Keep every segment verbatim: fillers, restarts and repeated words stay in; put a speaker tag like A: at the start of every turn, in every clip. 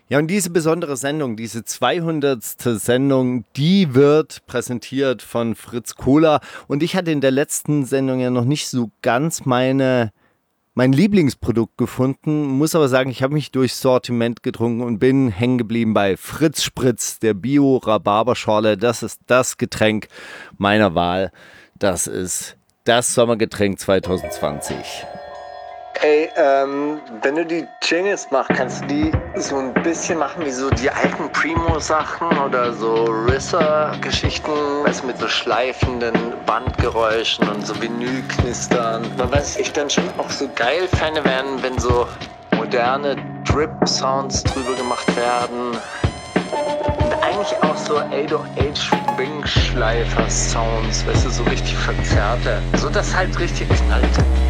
A: Ja, und diese besondere Sendung, diese zweihundertste Sendung, die wird präsentiert von Fritz Cola. Und ich hatte in der letzten Sendung ja noch nicht so ganz meine, mein Lieblingsprodukt gefunden, muss aber sagen, ich habe mich durchs Sortiment getrunken und bin hängen geblieben bei Fritz Spritz, der Bio-Rhabarberschorle. Das ist das Getränk meiner Wahl. Das ist das Sommergetränk zwanzig zwanzig.
B: Ey, ähm, wenn du die Jingles machst, kannst du die so ein bisschen machen wie so die alten Primo-Sachen oder so Risser-Geschichten, weißt du, mit so schleifenden Bandgeräuschen und so Vinylknistern. Aber was ich dann schon auch so geil fände, wären, wenn so moderne Drip-Sounds drüber gemacht werden. Und eigentlich auch so acht oh acht Wing-Schleifer-Sounds, weißt du, so richtig verzerrte. So dass halt richtig knallt.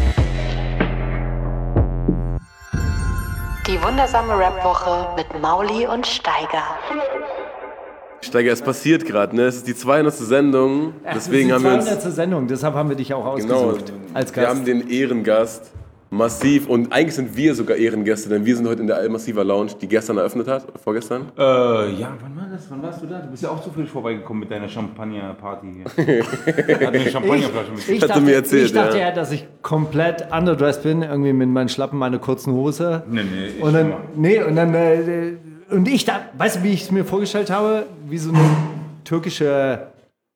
C: Die wundersame Rap-Woche mit Mauli und Steiger.
D: Steiger, es passiert gerade, ne? Es ist die zweihundertste Sendung, deswegen haben wir uns...
A: die zweihundertste Sendung, deshalb haben wir dich auch ausgesucht
D: genau,
A: als Gast.
D: Wir haben den Ehrengast, massiv, und eigentlich sind wir sogar Ehrengäste, denn wir sind heute in der Al-Massiva Lounge, die gestern eröffnet hat, oder vorgestern.
E: Äh, ja, wann war das? Wann warst du da? Du bist ja auch zufällig vorbeigekommen mit deiner Champagner-Party hier. Hat eine Champagnerflasche mit.
A: Ich, ich, dachte, mir erzählt, ich dachte ja, dass ich komplett underdressed bin, irgendwie mit meinen Schlappen, meiner kurzen Hose.
E: Nee, nee, ich
A: und dann, nee, und dann, äh, und ich da, weißt du, wie ich es mir vorgestellt habe? Wie so eine türkische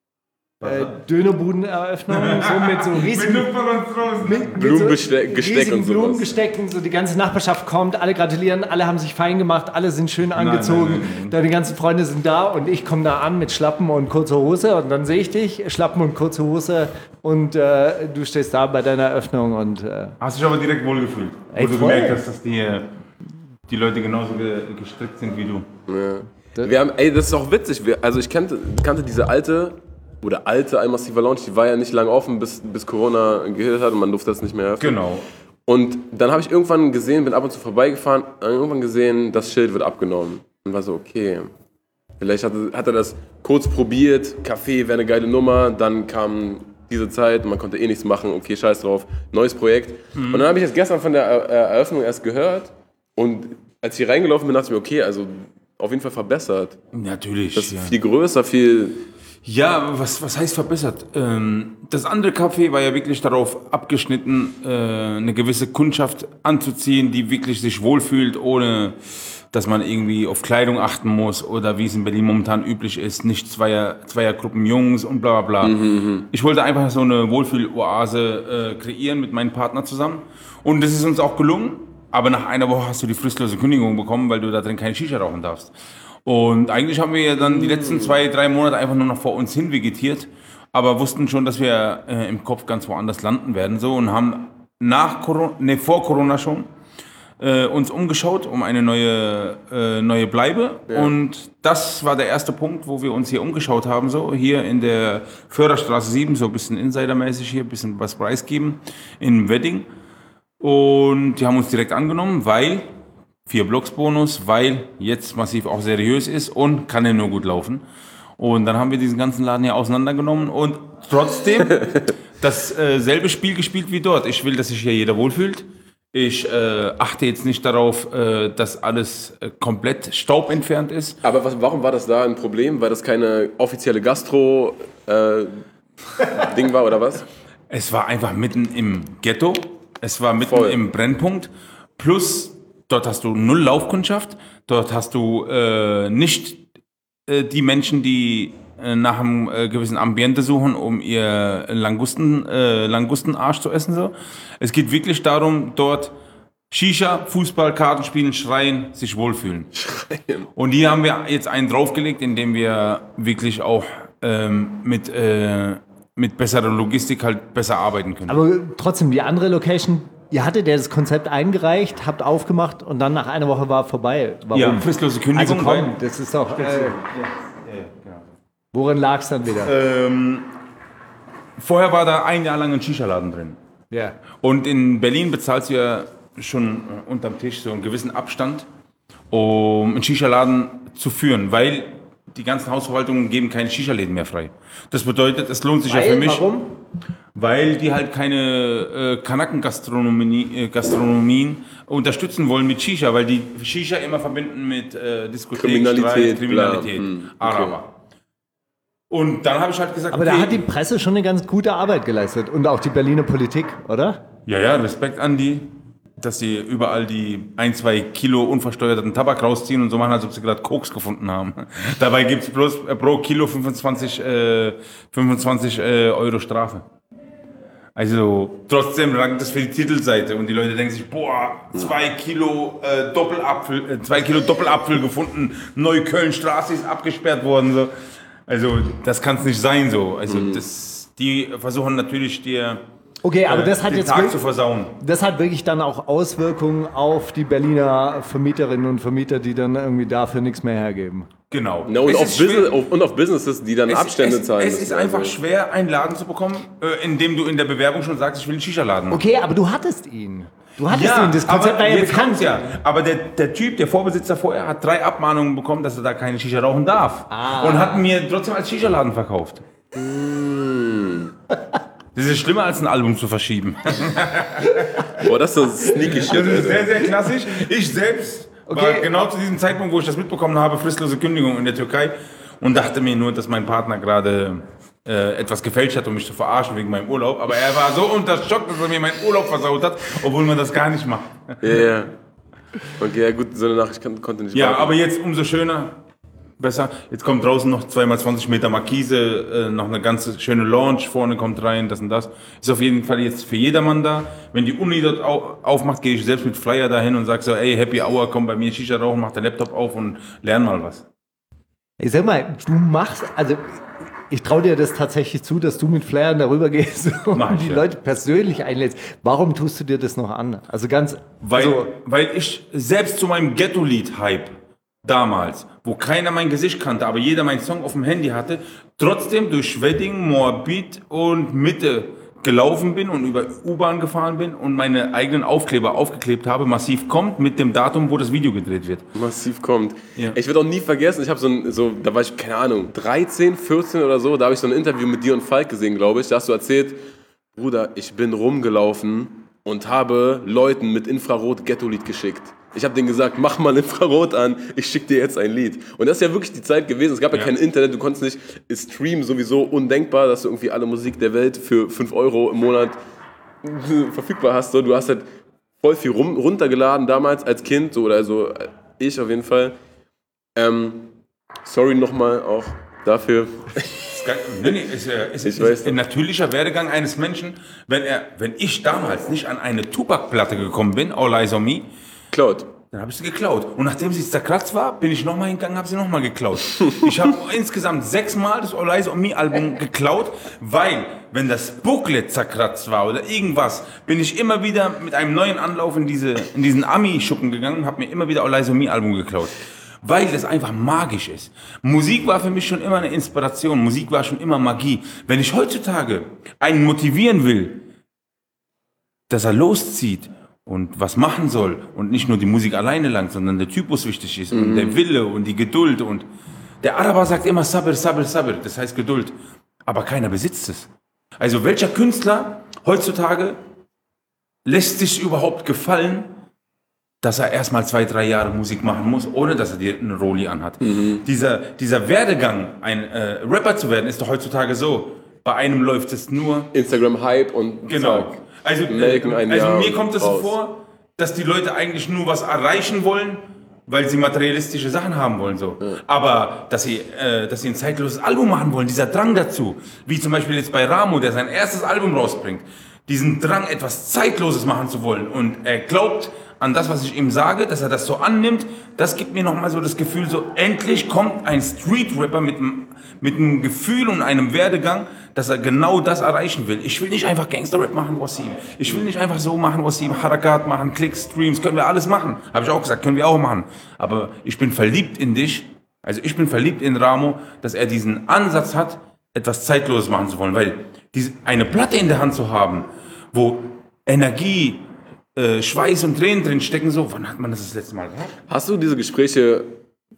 A: äh, Dönerbudeneröffnung, so mit so riesigen mit, mit
D: Blumenbesteck
A: so
D: und sowas.
A: Blumengestecken, so die ganze Nachbarschaft kommt, alle gratulieren, alle haben sich fein gemacht, alle sind schön angezogen, nein, nein, nein. Deine ganzen Freunde sind da und ich komme da an mit Schlappen und kurzer Hose und dann sehe ich dich, Schlappen und kurze Hose und äh, du stehst da bei deiner Eröffnung und... Äh,
E: hast dich aber direkt wohlgefühlt, wo du gemerkt hast, dass die, die Leute genauso ge- gestrickt sind wie du.
D: Ja. Wir haben, ey, das ist auch witzig, wir, also ich kannte, kannte diese alte... Oder alte Al-Massiva Lounge, die war ja nicht lange offen, bis, bis Corona gehittet hat und man durfte das nicht mehr öffnen.
E: Genau.
D: Und dann habe ich irgendwann gesehen, bin ab und zu vorbeigefahren, irgendwann gesehen, das Schild wird abgenommen. Und war so, okay, vielleicht hat, hat er das kurz probiert, Kaffee wäre eine geile Nummer, dann kam diese Zeit, man konnte eh nichts machen, okay, scheiß drauf, neues Projekt. Mhm. Und dann habe ich das gestern von der Eröffnung erst gehört und als ich hier reingelaufen bin, dachte ich mir, okay, also auf jeden Fall verbessert.
E: Natürlich.
D: Das ist
E: ja.
D: viel größer, viel...
E: Ja, was, was heißt verbessert? Ähm, das andere Café war ja wirklich darauf abgeschnitten, äh, eine gewisse Kundschaft anzuziehen, die wirklich sich wohlfühlt, ohne dass man irgendwie auf Kleidung achten muss oder wie es in Berlin momentan üblich ist, nicht Zweier, Zweiergruppen Jungs und bla bla bla. Mhm, ich wollte einfach so eine Wohlfühl-Oase äh, kreieren mit meinem Partner zusammen und das ist uns auch gelungen, aber nach einer Woche hast du die fristlose Kündigung bekommen, weil du da drin keine Shisha rauchen darfst. Und eigentlich haben wir ja dann die letzten zwei, drei Monate einfach nur noch vor uns hin vegetiert, aber wussten schon, dass wir äh, im Kopf ganz woanders landen werden so und haben nach Corona, nee, vor Corona schon äh, uns umgeschaut um eine neue äh, neue Bleibe ja. Und das war der erste Punkt, wo wir uns hier umgeschaut haben, so hier in der Förderstraße sieben, so ein bisschen insidermäßig hier, ein bisschen was preisgeben in Wedding und die haben uns direkt angenommen, weil vier Blocksbonus, weil jetzt massiv auch seriös ist und kann ja nur gut laufen. Und dann haben wir diesen ganzen Laden hier auseinandergenommen und trotzdem dasselbe äh, Spiel gespielt wie dort. Ich will, dass sich hier jeder wohlfühlt. Ich äh, achte jetzt nicht darauf, äh, dass alles äh, komplett staubentfernt ist.
D: Aber was, warum war das da ein Problem? Weil das keine offizielle Gastro-Ding äh, war oder was?
E: Es war einfach mitten im Ghetto. Es war mitten
D: Voll.
E: Im Brennpunkt. Plus dort hast du null Laufkundschaft, dort hast du äh, nicht äh, die Menschen, die äh, nach einem äh, gewissen Ambiente suchen, um ihr Langusten, äh, Langustenarsch zu essen. So. Es geht wirklich darum, dort Shisha, Fußball, Karten spielen, schreien, sich wohlfühlen. Schreien. Und hier haben wir jetzt einen draufgelegt, indem wir wirklich auch ähm, mit, äh, mit besserer Logistik halt besser arbeiten können.
A: Aber trotzdem, die andere Location... Ihr hattet ja das Konzept eingereicht, habt aufgemacht und dann nach einer Woche war vorbei. Warum?
E: Ja, fristlose Kündigung.
A: Also komm, das ist doch... Äh, ja, ja, genau. Worin lag es dann wieder?
E: Ähm, vorher war da ein Jahr lang ein Shisha-Laden drin.
A: Ja.
E: Und in Berlin bezahlst du ja schon unterm Tisch so einen gewissen Abstand, um einen Shisha-Laden zu führen, weil die ganzen Hausverwaltungen geben keine Shisha-Läden mehr frei. Das bedeutet, es lohnt sich
A: Weil,
E: ja für mich.
A: Warum?
E: Weil die halt keine äh, Kanaken-Gastronomien äh, Gastronomien unterstützen wollen mit Shisha, weil die Shisha immer verbinden mit äh, Diskothek,
D: Kriminalität,
E: Streit, Kriminalität,
D: bla. Hm, okay.
E: Araber. Und dann habe ich halt gesagt,
A: Aber
E: okay,
A: da hat die Presse schon eine ganz gute Arbeit geleistet und auch die Berliner Politik, oder?
E: ja, ja, Respekt an die, dass sie überall die ein, zwei Kilo unversteuerten Tabak rausziehen und so machen, als ob sie gerade Koks gefunden haben. Dabei gibt's bloß äh, pro Kilo fünfundzwanzig, äh, fünfundzwanzig äh, Euro Strafe. Also trotzdem rankt das für die Titelseite und die Leute denken sich, boah, zwei Kilo äh, Doppelapfel, äh, zwei Kilo Doppelapfel gefunden, Neukölln-Straße ist abgesperrt worden. So. Also das kann es nicht sein so. Also
D: Mhm.
E: das, die versuchen natürlich dir
A: Okay, aber
E: äh,
A: das hat
E: den
A: jetzt
E: Tag
A: wirklich,
E: zu versauen.
A: das hat wirklich dann auch Auswirkungen auf die Berliner Vermieterinnen und Vermieter, die dann irgendwie dafür nichts mehr hergeben.
E: Genau.
D: Na, und,
E: Es
D: auf
E: ist schwer-
D: Business, auf, und auf Businesses, die dann
E: es,
D: Abstände
E: es,
D: zahlen
E: Es
D: müssen.
E: ist einfach
D: Also,
E: schwer, einen Laden zu bekommen, äh, in dem du in der Bewerbung schon sagst, ich will einen Shisha-Laden machen.
A: Okay, aber du hattest ihn. Du hattest ihn, das Konzept
E: aber
A: war ja
E: jetzt
A: bekannt.
E: kommt's ja. Aber der, der Typ, der Vorbesitzer vorher, hat drei Abmahnungen bekommen, dass er da keine Shisha rauchen darf.
A: Ah.
E: Und hat mir trotzdem als Shisha-Laden verkauft. Das ist schlimmer, als ein Album zu verschieben.
D: boah, das ist so sneaky shit.
E: Das ist
D: Alter.
E: sehr, sehr klassisch. Ich selbst war
A: Okay.
E: genau zu diesem Zeitpunkt, wo ich das mitbekommen habe, fristlose Kündigung in der Türkei und dachte mir nur, dass mein Partner gerade äh, etwas gefälscht hat, um mich zu verarschen wegen meinem Urlaub. Aber er war so unter Schock, dass er mir meinen Urlaub versaut hat, obwohl man das gar nicht macht.
D: Ja, ja. Okay, ja gut, so eine Nachricht kann, konnte nicht
E: Ja,
D: warten.
E: aber jetzt umso schöner, besser. Jetzt kommt draußen noch zwei mal zwanzig Meter Markise, äh, noch eine ganze schöne Lounge, vorne kommt rein, das und das. Ist auf jeden Fall jetzt für jedermann da. Wenn die Uni dort au aufmacht, gehe ich selbst mit Flyer dahin und sage so, ey, Happy Hour, komm bei mir Shisha rauchen, mach den Laptop auf und lern mal was.
A: Ich sag mal, du machst, also ich traue dir das tatsächlich zu, dass du mit Flyern darüber gehst und
E: Mach ich,
A: die
E: ja.
A: Leute persönlich einlädst. Warum tust du dir das noch an? Also ganz,
E: Weil,
A: also,
E: weil ich selbst zu meinem Ghetto-Lied-Hype damals, wo keiner mein Gesicht kannte, aber jeder meinen Song auf dem Handy hatte, trotzdem durch Wedding, Moabit und Mitte gelaufen bin und über U-Bahn gefahren bin und meine eigenen Aufkleber aufgeklebt habe, massiv kommt mit dem Datum, wo das Video gedreht wird.
D: Massiv kommt.
E: Ja.
D: Ich werde auch nie vergessen, ich habe so ein, so, da war ich, keine Ahnung, dreizehn, vierzehn oder so, da habe ich so ein Interview mit dir und Falk gesehen, glaube ich. Da hast du erzählt, Bruder, ich bin rumgelaufen und habe Leuten mit Infrarot Ghetto-Lied geschickt. Ich habe denen gesagt, mach mal Infrarot an, ich schicke dir jetzt ein Lied. Und das ist ja wirklich die Zeit gewesen, es gab ja,
E: Ja.
D: kein Internet, du konntest nicht, streamen sowieso undenkbar, dass du irgendwie alle Musik der Welt für fünf Euro im Monat verfügbar hast. So. Du hast halt voll viel rum, runtergeladen damals als Kind, so, oder also ich auf jeden Fall. Ähm, sorry nochmal auch dafür.
E: Ist gar- Nee, nee, ist, äh, ist,
D: Ich
E: ist
D: weiß
E: ein
D: noch.
E: natürlicher Werdegang eines Menschen, wenn er, wenn ich damals nicht an eine Tupac-Platte gekommen bin, All Eyes on Me,
D: Cloud.
E: dann habe ich sie geklaut. Und nachdem sie zerkratzt war, bin ich nochmal hingegangen, habe sie nochmal geklaut. Ich habe insgesamt sechsmal das All Eyes on Me Album geklaut, weil, wenn das Booklet zerkratzt war oder irgendwas, bin ich immer wieder mit einem neuen Anlauf in, diese, in diesen Ami-Schuppen gegangen und habe mir immer wieder All Eyes on Me Album geklaut. Weil das einfach magisch ist. Musik war für mich schon immer eine Inspiration. Musik war schon immer Magie. Wenn ich heutzutage einen motivieren will, dass er loszieht und was machen soll und nicht nur die Musik alleine langt, sondern der Typus wichtig ist und der Wille und die Geduld und der Araber sagt immer Sabr, Sabr, Sabr, das heißt Geduld, aber keiner besitzt es. Also welcher Künstler heutzutage lässt sich überhaupt gefallen, dass er erstmal zwei, drei Jahre Musik machen muss, ohne dass er dir einen Rolli anhat. Dieser, dieser Werdegang, ein äh, Rapper zu werden, ist doch heutzutage so. Bei einem läuft es nur
D: Instagram-Hype und
E: Genau.
D: zack.
E: Also,
D: Melken ein
E: also
D: Jahr
E: mir
D: und
E: kommt es so
D: raus.
E: vor, dass die Leute eigentlich nur was erreichen wollen, weil sie materialistische Sachen haben wollen. So. Aber dass sie, äh, dass sie ein zeitloses Album machen wollen, dieser Drang dazu, wie zum Beispiel jetzt bei Ramo, der sein erstes Album rausbringt, diesen Drang, etwas Zeitloses machen zu wollen und er glaubt an das, was ich ihm sage, dass er das so annimmt, das gibt mir nochmal so das Gefühl, so endlich kommt ein Street-Rapper mit, einem- mit einem Gefühl und einem Werdegang, dass er genau das erreichen will. Ich will nicht einfach Gangster-Rap machen, Wassim. Ich will nicht einfach so machen, Wassim, Harakat machen, Klicks, Streams, können wir alles machen. Habe ich auch gesagt, können wir auch machen. Aber ich bin verliebt in dich, also ich bin verliebt in Ramo, dass er diesen Ansatz hat, etwas Zeitloses machen zu wollen, weil diese, eine Platte in der Hand zu haben, wo Energie, äh, Schweiß und Tränen drin stecken, so, wann hat man das das letzte Mal gehabt?
D: Hast du diese Gespräche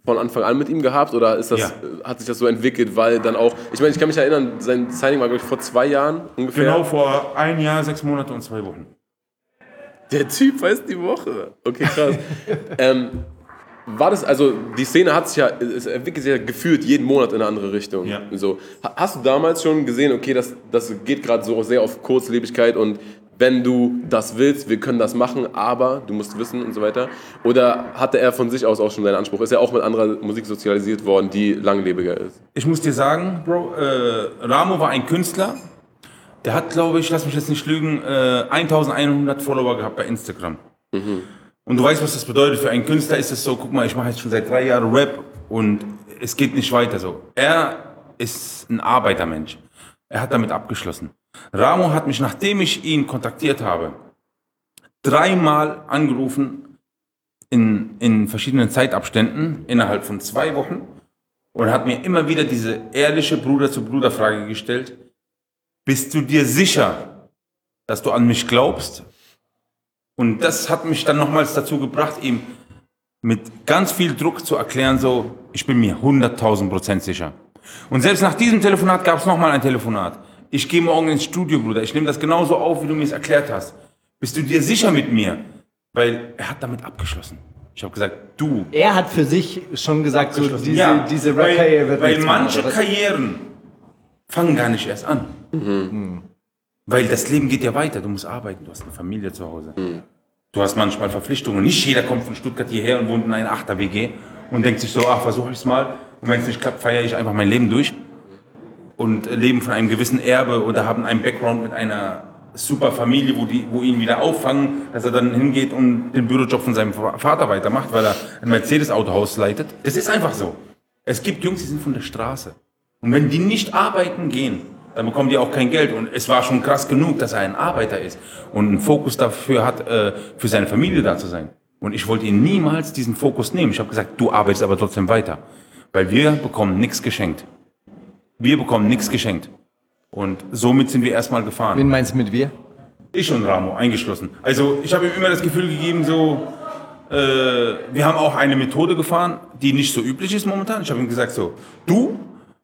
D: von Anfang an mit ihm gehabt oder ist das,
E: Ja.
D: hat sich das so entwickelt, weil dann auch, ich meine, ich kann mich erinnern, sein Signing war, glaube ich, vor zwei Jahren ungefähr.
E: Genau vor ein Jahr, sechs Monate und zwei Wochen.
D: Der Typ weiß die Woche. Okay, krass. ähm, war das, also die Szene hat sich ja, es entwickelt sich ja gefühlt jeden Monat in eine andere Richtung.
E: Ja.
D: So, hast du damals schon gesehen, okay, das, das geht gerade so sehr auf Kurzlebigkeit und wenn du das willst, wir können das machen, aber du musst wissen und so weiter? Oder hatte er von sich aus auch schon seinen Anspruch? Ist er auch mit anderer Musik sozialisiert worden, die langlebiger ist?
E: Ich muss dir sagen, Bro, äh, Ramo war ein Künstler, der hat, glaube ich, lass mich jetzt nicht lügen, äh, eintausendeinhundert Follower gehabt bei Instagram. Mhm. Und du weißt, was das bedeutet. Für einen Künstler ist es so, guck mal, ich mache jetzt schon seit drei Jahren Rap und es geht nicht weiter so. Er ist ein Arbeitermensch. Er hat damit abgeschlossen. Ramo hat mich, nachdem ich ihn kontaktiert habe, dreimal angerufen in, in verschiedenen Zeitabständen innerhalb von zwei Wochen und hat mir immer wieder diese ehrliche Bruder-zu-Bruder-Frage gestellt. Bist du dir sicher, dass du an mich glaubst? Und das hat mich dann nochmals dazu gebracht, ihm mit ganz viel Druck zu erklären, so, ich bin mir hunderttausend Prozent sicher. Und selbst nach diesem Telefonat gab es nochmal ein Telefonat. Ich gehe morgen ins Studio, Bruder. Ich nehme das genauso auf, wie du mir es erklärt hast. Bist du dir sicher mit mir? Weil er hat damit abgeschlossen. Ich habe gesagt, du.
A: Er hat für sich schon gesagt, so diese,
E: Ja,
A: diese
E: weil,
A: Rap-Karriere wird
E: weil
A: nichts mehr,
E: manche
A: oder was?
E: Karrieren fangen gar nicht erst an. Mhm. Weil das Leben geht ja weiter. Du musst arbeiten, du hast eine Familie zu Hause. Mhm. Du hast manchmal Verpflichtungen. Nicht jeder kommt von Stuttgart hierher und wohnt in einer Achter-W G und denkt sich so, ach, versuche ich es mal. Und wenn es nicht klappt, feiere ich einfach mein Leben durch. Und leben von einem gewissen Erbe oder haben einen Background mit einer super Familie, wo, die, wo ihn wieder auffangen, dass er dann hingeht und den Bürojob von seinem Vater weitermacht, weil er ein Mercedes-Autohaus leitet. Das ist einfach so. Es gibt Jungs, die sind von der Straße. Und wenn die nicht arbeiten gehen, dann bekommen die auch kein Geld. Und es war schon krass genug, dass er ein Arbeiter ist und einen Fokus dafür hat, äh, für seine Familie da zu sein. Und ich wollte ihm niemals diesen Fokus nehmen. Ich habe gesagt, du arbeitest aber trotzdem weiter. Weil wir bekommen nichts geschenkt. Wir bekommen nichts geschenkt. Und somit sind wir erstmal gefahren.
A: Wen meinst du mit wir?
E: Ich und Ramo, eingeschlossen. Also ich habe ihm immer das Gefühl gegeben, so, äh, wir haben auch eine Methode gefahren, die nicht so üblich ist momentan. Ich habe ihm gesagt, so, du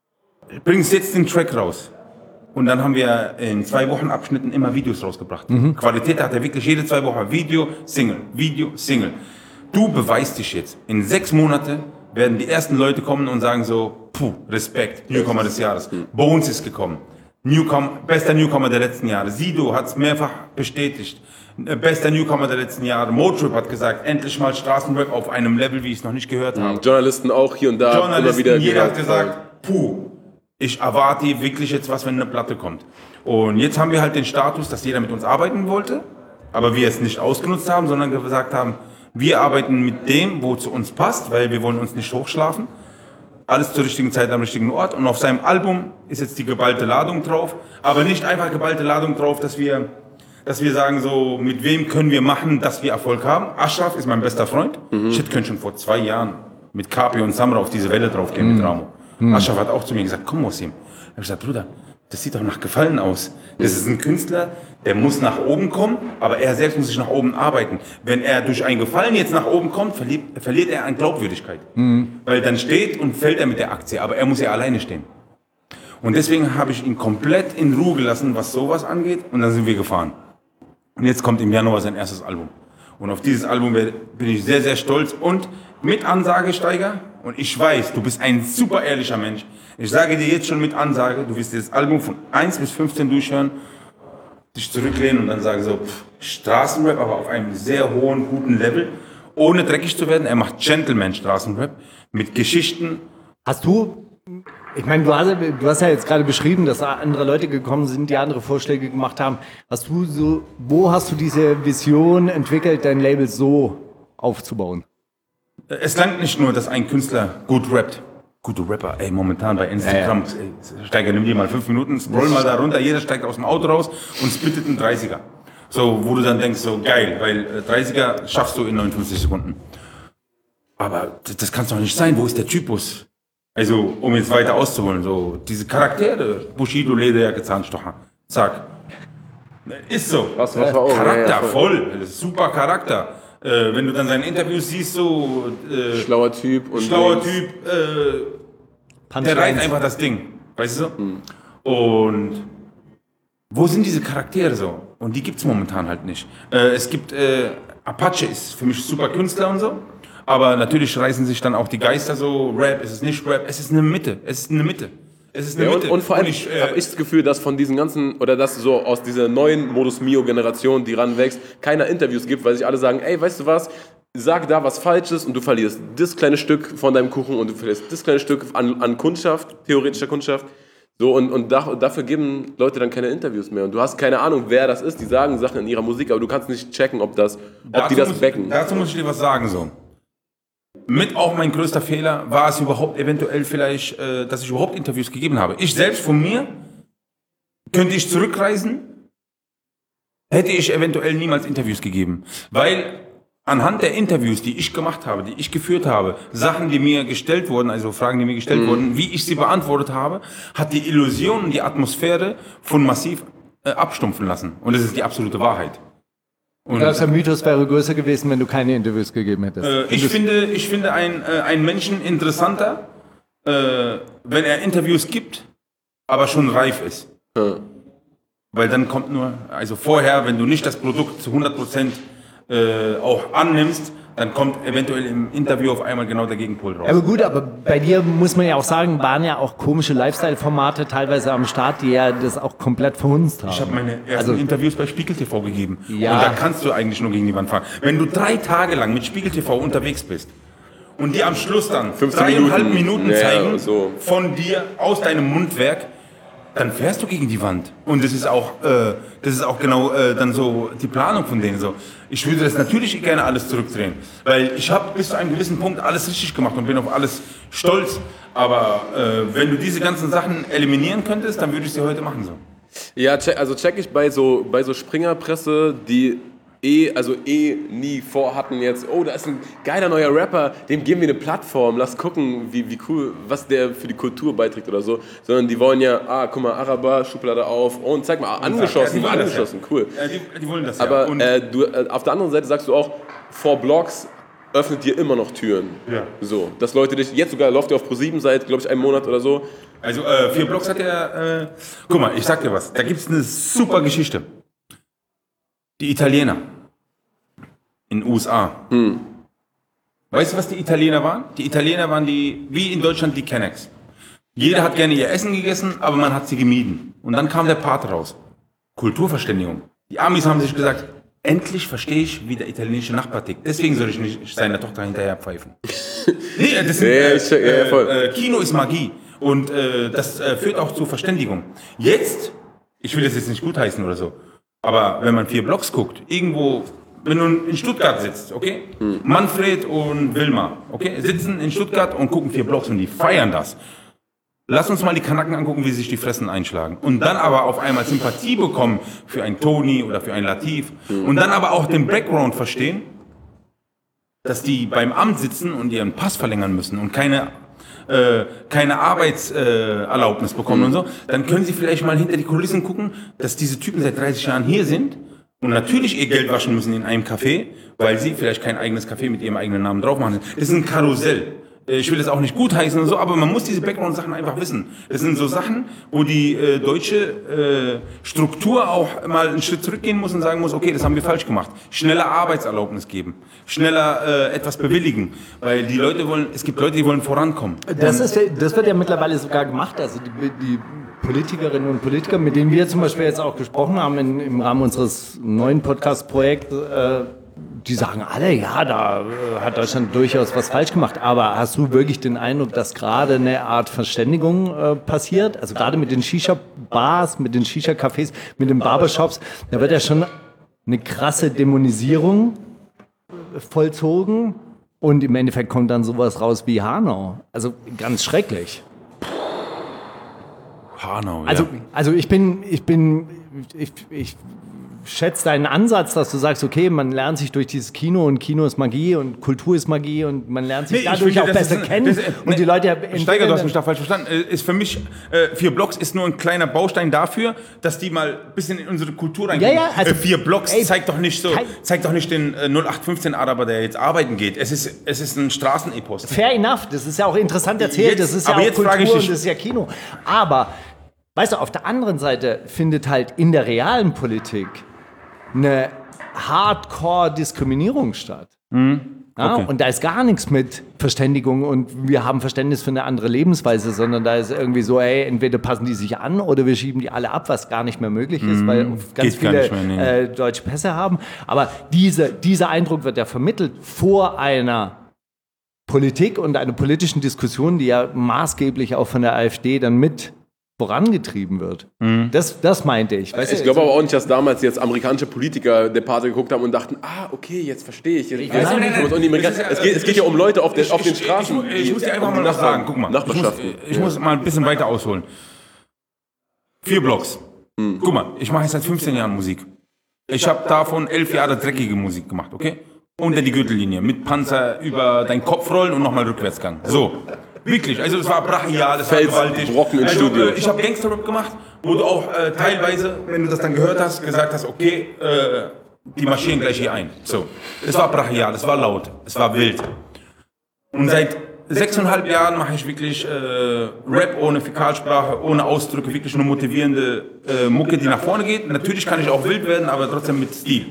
E: bringst jetzt den Track raus. Und dann haben wir in zwei Wochen Abschnitten immer Videos rausgebracht. Mhm. Qualität hat er wirklich jede zwei Wochen Video, Single, Video, Single. Du beweist dich jetzt. In sechs Monaten werden die ersten Leute kommen und sagen so, puh, Respekt, Newcomer des Jahres. Bones ist gekommen. Newcomer, bester Newcomer der letzten Jahre. Sido hat es mehrfach bestätigt. Bester Newcomer der letzten Jahre. Motrip hat gesagt, endlich mal Straßenrap auf einem Level, wie ich es noch nicht gehört habe.
D: Journalisten auch hier und da
E: Journalisten,
D: immer wieder
E: jeder hat
D: gehört.
E: gesagt, puh, ich erwarte wirklich jetzt was, wenn eine Platte kommt. Und jetzt haben wir halt den Status, dass jeder mit uns arbeiten wollte, aber wir es nicht ausgenutzt haben, sondern gesagt haben, wir arbeiten mit dem, wo zu uns passt, weil wir wollen uns nicht hochschlafen. Alles zur richtigen Zeit am richtigen Ort. Und auf seinem Album ist jetzt die geballte Ladung drauf. Aber nicht einfach geballte Ladung drauf, dass wir, dass wir sagen, so, mit wem können wir machen, dass wir Erfolg haben. Ashraf ist mein bester Freund. Mhm. Ich hätte schon vor zwei Jahren mit Kapi und Samra auf diese Welle draufgehen mhm. mit Ramo. Mhm. Ashraf hat auch zu mir gesagt, komm Mosim. Ich habe gesagt, Bruder, das sieht doch nach Gefallen aus. Das ist ein Künstler, der muss nach oben kommen, aber er selbst muss sich nach oben arbeiten. Wenn er durch ein Gefallen jetzt nach oben kommt, verliert, verliert er an Glaubwürdigkeit. Mhm. Weil dann steht und fällt er mit der Aktie, aber er muss ja alleine stehen. Und deswegen habe ich ihn komplett in Ruhe gelassen, was sowas angeht, und dann sind wir gefahren. Und jetzt kommt im Januar sein erstes Album. Und auf dieses Album bin ich sehr, sehr stolz und mit Ansage, Steiger. Und ich weiß, du bist ein super ehrlicher Mensch. Ich sage dir jetzt schon mit Ansage, du wirst das Album von eins bis fünfzehn durchhören, dich zurücklehnen und dann sagen so, pff, Straßenrap, aber auf einem sehr hohen, guten Level, ohne dreckig zu werden. Er macht Gentleman-Straßenrap mit Geschichten.
A: Hast du, ich meine, du hast, du hast ja jetzt gerade beschrieben, dass andere Leute gekommen sind, die andere Vorschläge gemacht haben. Hast du so, wo hast du diese Vision entwickelt, dein Label so aufzubauen?
E: Es langt nicht nur, dass ein Künstler gut rappt. Gute Rapper, ey, momentan bei Instagram, ja, ja. Ey, Steiger, nimm dir mal fünf Minuten, scroll mal da runter, jeder steigt aus dem Auto raus und spittet einen dreißiger. So, wo du dann denkst, so geil, weil dreißiger schaffst du in neunundfünfzig Sekunden. Aber das, das kann es doch nicht sein, wo ist der Typus? Also, um jetzt weiter auszuholen, so, diese Charaktere, Bushido, Lederjacke, Zahnstocher, zack. Ist so.
D: Was, was war auch,
E: Charakter,
D: ja, ja,
E: voll, super Charakter. Äh, wenn du dann seine Interviews siehst, so äh,
D: Schlauer Typ und
E: schlauer
D: links.
E: Typ, äh, der reißt einfach das Ding, weißt du?
D: Hm.
E: Und wo sind diese Charaktere so? Und die gibt es momentan halt nicht. Äh, es gibt, äh, Apache ist für mich super Künstler und so, aber natürlich reißen sich dann auch die Geister so, Rap, es ist nicht Rap, es ist eine Mitte, es ist eine Mitte. Es ist eine
D: Ja,
E: Mitte.
D: und, und vor allem
E: ich, äh,
D: habe ich das Gefühl, dass von diesen ganzen, oder dass so aus dieser neuen Modus Mio-Generation, die ranwächst, keiner Interviews gibt, weil sich alle sagen, ey, weißt du was, sag da was Falsches und du verlierst das kleine Stück von deinem Kuchen und du verlierst das kleine Stück an, an Kundschaft, theoretischer Kundschaft. So, und, und da, dafür geben Leute dann keine Interviews mehr. Und du hast keine Ahnung, wer das ist. Die sagen Sachen in ihrer Musik, aber du kannst nicht checken, ob, das, ob die das
E: muss,
D: backen.
E: Dazu muss ich dir was sagen, so. Mit auch mein größter Fehler war es überhaupt eventuell vielleicht, äh, dass ich überhaupt Interviews gegeben habe. Ich selbst von mir, könnte ich zurückreisen, hätte ich eventuell niemals Interviews gegeben. Weil anhand der Interviews, die ich gemacht habe, die ich geführt habe, Sachen, die mir gestellt wurden, also Fragen, die mir gestellt mhm. wurden, wie ich sie beantwortet habe, hat die Illusion und die Atmosphäre von Massiv äh, abstumpfen lassen. Und das ist die absolute Wahrheit. Und
A: der Mythos wäre größer gewesen, wenn du keine Interviews gegeben hättest.
E: Äh, ich, finde, ich finde ein, äh, einen Menschen interessanter, äh, wenn er Interviews gibt, aber schon reif ist.
D: Ja.
E: Weil dann kommt nur, also vorher, wenn du nicht das Produkt zu hundert Prozent äh, auch annimmst, dann kommt eventuell im Interview auf einmal genau der Gegenpol raus.
A: Aber gut, aber bei dir muss man ja auch sagen, waren ja auch komische Lifestyle-Formate teilweise am Start, die ja das auch komplett verhunzt haben.
E: Ich habe meine ersten
A: also,
E: Interviews bei Spiegel T V gegeben.
A: Ja.
E: Und da kannst du eigentlich nur gegen die Wand fahren. Wenn du drei Tage lang mit Spiegel T V unterwegs bist und die am Schluss dann dreieinhalb Minuten, Minuten zeigen
D: ja, so.
E: von dir aus deinem Mundwerk, dann fährst du gegen die Wand. Und das ist auch, äh, das ist auch genau äh, dann so die Planung von denen so. Ich würde das natürlich gerne alles zurückdrehen, weil ich habe bis zu einem gewissen Punkt alles richtig gemacht und bin auf alles stolz. Aber äh, wenn du diese ganzen Sachen eliminieren könntest, dann würde ich sie heute machen so.
D: Ja, check, also check ich bei so, bei so Springerpresse, die eh, also eh nie vorhatten jetzt, oh, da ist ein geiler neuer Rapper, dem geben wir eine Plattform, lass gucken, wie, wie cool, was der für die Kultur beiträgt oder so, sondern die wollen ja, ah, guck mal, Araber, Schublade auf und zeig mal, angeschossen,
E: ja,
D: angeschossen, cool.
E: Ja, die, die wollen das
D: Aber
E: ja. Und
D: äh, du, äh, auf der anderen Seite sagst du auch, vor Blogs öffnet dir immer noch Türen.
E: Ja.
D: So, dass Leute dich, jetzt sogar läuft ihr auf ProSieben seit, glaube ich, einem Monat oder so.
E: Also äh, vier Blogs hat er, äh, guck mal, ich sag dir was, da gibt's eine super Geschichte. Die Italiener in den U S A. Hm. Weißt du, was die Italiener waren? Die Italiener waren die, wie in Deutschland, die Kennex. Jeder hat gerne ihr Essen gegessen, aber man hat sie gemieden. Und dann kam der Part raus. Kulturverständigung. Die Amis haben sich gesagt, endlich verstehe ich, wie der italienische Nachbar tickt. Deswegen soll ich nicht seiner Tochter hinterher pfeifen. Nee, das sind, äh,
D: ja, ja, voll.
E: äh, Kino ist Magie. Und äh, das äh, führt auch zur Verständigung. Jetzt, ich will das jetzt nicht gutheißen oder so, aber wenn man vier Blogs guckt, irgendwo, wenn du in Stuttgart sitzt, okay? Hm. Manfred und Wilma, okay? Sitzen in Stuttgart und gucken vier Blogs und die feiern das. Lass uns mal die Kanaken angucken, wie sie sich die Fressen einschlagen. Und dann aber auf einmal Sympathie bekommen für einen Toni oder für einen Latif. Hm. Und dann aber auch den Background verstehen, dass die beim Amt sitzen und ihren Pass verlängern müssen und keine Äh, keine Arbeitserlaubnis äh, bekommen mhm. und so, dann können sie vielleicht mal hinter die Kulissen gucken, dass diese Typen seit dreißig Jahren hier sind und natürlich ihr Geld waschen müssen in einem Café, weil sie vielleicht kein eigenes Café mit ihrem eigenen Namen drauf machen. Das ist ein Karussell. Ich will das auch nicht gutheißen und so, aber man muss diese Background-Sachen einfach wissen. Das sind so Sachen, wo die äh, deutsche äh, Struktur auch mal einen Schritt zurückgehen muss und sagen muss, okay, das haben wir falsch gemacht. Schneller Arbeitserlaubnis geben, schneller äh, etwas bewilligen, weil die Leute wollen, es gibt Leute, die wollen vorankommen.
A: Das, ist, das wird ja mittlerweile sogar gemacht, also die, die Politikerinnen und Politiker, mit denen wir zum Beispiel jetzt auch gesprochen haben in, im Rahmen unseres neuen Podcast-Projekts, äh, die sagen alle, ja, da äh, hat Deutschland durchaus was falsch gemacht. Aber hast du wirklich den Eindruck, dass gerade eine Art Verständigung äh, passiert? Also gerade mit den Shisha-Bars, mit den Shisha-Cafés, mit den Barbershops, da wird ja schon eine krasse Dämonisierung vollzogen. Und im Endeffekt kommt dann sowas raus wie Hanau. Also ganz schrecklich.
E: Hanau, ja.
A: Also, also ich bin, ich bin, ich, ich schätze deinen Ansatz, dass du sagst, okay, man lernt sich durch dieses Kino und Kino ist Magie und Kultur ist Magie und man lernt sich
E: Nee, ich
A: dadurch
E: finde,
A: auch
E: das
A: besser
E: ist-
A: kennen
E: das ist-
A: und die Leute
E: Steiger, du hast mich da falsch verstanden. Äh, Ist für mich, äh, vier Blocks ist nur ein kleiner Baustein dafür, dass die mal ein bisschen in unsere Kultur reinkommen.
A: Ja, ja, also-
E: äh, vier Blocks
A: ey,
E: zeigt doch nicht so,
A: kein-
E: zeigt doch nicht den äh, null acht fünfzehn Araber, der jetzt arbeiten geht. Es ist, es ist ein Straßenepos.
A: Fair enough, das ist ja auch interessant erzählt,
E: Jetzt-
A: das ist ja
E: aber
A: auch
E: jetzt
A: Kultur
E: frage ich dich-
A: und das ist ja Kino. Aber, weißt du, auf der anderen Seite findet halt in der realen Politik eine Hardcore-Diskriminierung statt. Ja,
E: okay.
A: und da ist gar nichts mit Verständigung und wir haben Verständnis für eine andere Lebensweise, sondern da ist irgendwie so, ey, entweder passen die sich an oder wir schieben die alle ab, was gar nicht mehr möglich ist, weil ganz
E: Geht gar
A: viele
E: nicht mehr, nee.
A: äh, deutsche Pässe haben. Aber diese, dieser Eindruck wird ja vermittelt vor einer Politik und einer politischen Diskussion, die ja maßgeblich auch von der AfD dann mit vorangetrieben wird. Das, das meinte ich. Weißt
D: Ich
A: du,
D: glaube
A: also-
D: aber auch nicht, dass damals jetzt amerikanische Politiker der Party geguckt haben und dachten, ah, okay, jetzt verstehe ich. Jetzt
A: weiß
D: weiß
A: nicht,
D: ich, was die Amerikaner-
E: das ist ja-
D: es, geht, es geht ja um Leute auf, der,
E: Ich-
D: auf den
E: ich-
D: Straßen.
E: Ich, ich, ich muss dir einfach
D: um
E: mal
D: die
E: was sagen. Guck mal, ich muss,
D: Nachbarschaften.
E: ich muss mal ein bisschen weiter ausholen. Vier Blocks. Guck mal, ich mache jetzt seit fünfzehn Jahren Musik. Ich habe davon elf Jahre dreckige Musik gemacht, okay? Unter die Gürtellinie, mit Panzer über deinen Kopf rollen und nochmal Rückwärtsgang. So. Wirklich, also es war brachial, es war
D: Fels,
E: gewaltig.
D: Brocken im
E: also,
D: Studio.
E: Äh, ich habe Gangster-Rap gemacht, wo du auch äh, teilweise, wenn du das dann gehört hast, gesagt hast, okay, äh, die marschieren gleich hier ein. So. Es war brachial, es war laut, es war wild. Und seit sechseinhalb Jahren mache ich wirklich äh, Rap ohne Fäkalsprache, ohne Ausdrücke, wirklich nur motivierende äh, Mucke, die nach vorne geht. Natürlich kann ich auch wild werden, aber trotzdem mit Stil.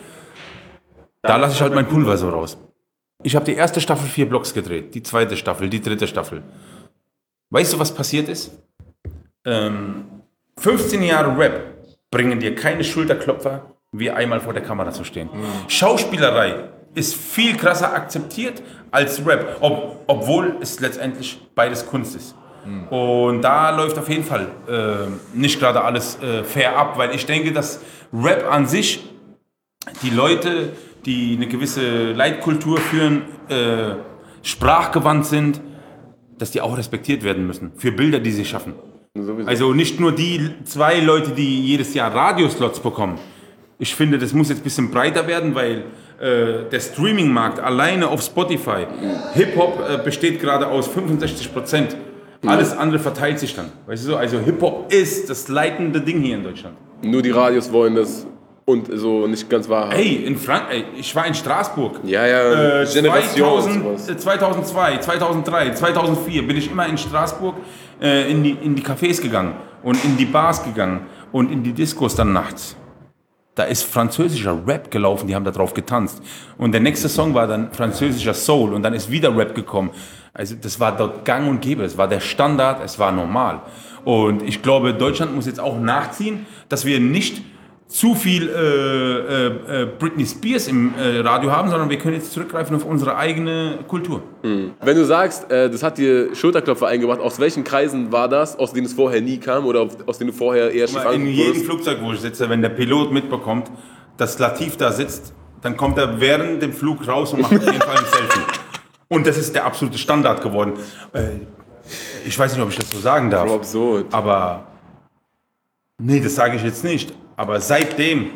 E: Da lasse ich halt mein Pulver so raus. Ich habe die erste Staffel vier Blocks gedreht, die zweite Staffel, die dritte Staffel. Weißt du, was passiert ist? Ähm, fünfzehn Jahre Rap bringen dir keine Schulterklopfer, wie einmal vor der Kamera zu stehen. Schauspielerei ist viel krasser akzeptiert als Rap, ob, obwohl es letztendlich beides Kunst ist. Und da läuft auf jeden Fall äh, nicht gerade alles äh, fair ab, weil ich denke, dass Rap an sich die Leute, die eine gewisse Leitkultur führen, äh, sprachgewandt sind, dass die auch respektiert werden müssen für Bilder, die sie schaffen.
D: Sowieso.
E: Also nicht nur die zwei Leute, die jedes Jahr Radioslots bekommen. Ich finde, das muss jetzt ein bisschen breiter werden, weil äh, der Streaming-Markt alleine auf Spotify, Hip-Hop äh, besteht gerade aus fünfundsechzig Prozent. Alles andere verteilt sich dann. Weißt du so? Also Hip-Hop ist das leitende Ding hier in Deutschland.
D: Nur die Radios wollen das und so nicht ganz wahr haben.
E: Hey, in Frank ey, ich war in Straßburg.
D: Ja, ja,
E: Äh,
D: Generation und
E: zweitausend,
D: sowas.
E: äh, zweitausendzwei, zweitausenddrei, zweitausendvier bin ich immer in Straßburg äh, in, die, in die Cafés gegangen und in die Bars gegangen und in die Diskos dann nachts. Da ist französischer Rap gelaufen, die haben da drauf getanzt. Und der nächste Song war dann französischer Soul und dann ist wieder Rap gekommen. Also das war dort gang und gäbe, es war der Standard, es war normal. Und ich glaube, Deutschland muss jetzt auch nachziehen, dass wir nicht zu viel äh, äh, Britney Spears im äh, Radio haben, sondern wir können jetzt zurückgreifen auf unsere eigene Kultur.
D: Wenn du sagst, äh, das hat dir Schulterklopfer eingebracht, aus welchen Kreisen war das, aus denen es vorher nie kam oder auf, aus denen du vorher eher schief
E: In
D: angeguckt
E: jedem
D: wurdest?
E: Flugzeug, wo ich sitze, wenn der Pilot mitbekommt, dass Latif da sitzt, dann kommt er während dem Flug raus und macht auf jeden Fall ein Selfie. Und das ist der absolute Standard geworden. Äh, ich weiß nicht, ob ich das so sagen darf.
D: So absurd.
E: Aber nee, das sage ich jetzt nicht. Aber seitdem,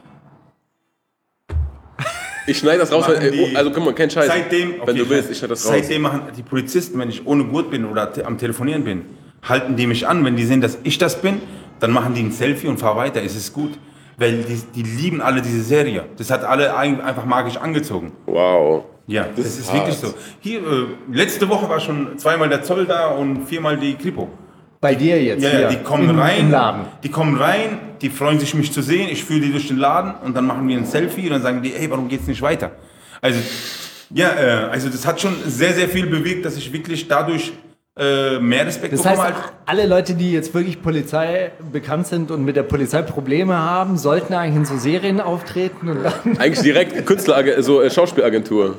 D: Ich schneide das raus, weil,
E: Machen die-
D: äh, also guck mal, kein Scheiß.
E: seitdem,
D: wenn
E: okay,
D: du willst, ich schneide das raus.
E: seitdem machen die Polizisten, wenn ich ohne Gurt bin oder te- am Telefonieren bin, halten die mich an. Wenn die sehen, dass ich das bin, dann machen die ein Selfie und fahren weiter. Es ist gut. Weil die, die lieben alle diese Serie. Das hat alle ein- einfach magisch angezogen.
D: Wow.
E: Ja, das,
D: ist
E: ist wirklich
D: hart.
E: so. Hier, äh, letzte Woche war schon zweimal der Zoll da und viermal die Kripo.
A: Bei dir jetzt
E: Ja,
A: hier
E: ja, die kommen
A: im,
E: rein,
A: im Laden.
E: die kommen rein, die freuen sich, mich zu sehen. Ich führe die durch den Laden und dann machen wir ein Selfie und dann sagen die, ey, warum geht's nicht weiter? Also, ja, äh, also das hat schon sehr, sehr viel bewegt, dass ich wirklich dadurch äh, mehr Respekt
A: Das
E: bekomme.
A: heißt,
E: als-
A: alle Leute, die jetzt wirklich Polizei bekannt sind und mit der Polizei Probleme haben, sollten eigentlich in so Serien auftreten und dann
D: Eigentlich direkt Künstler, so äh, Schauspielagentur.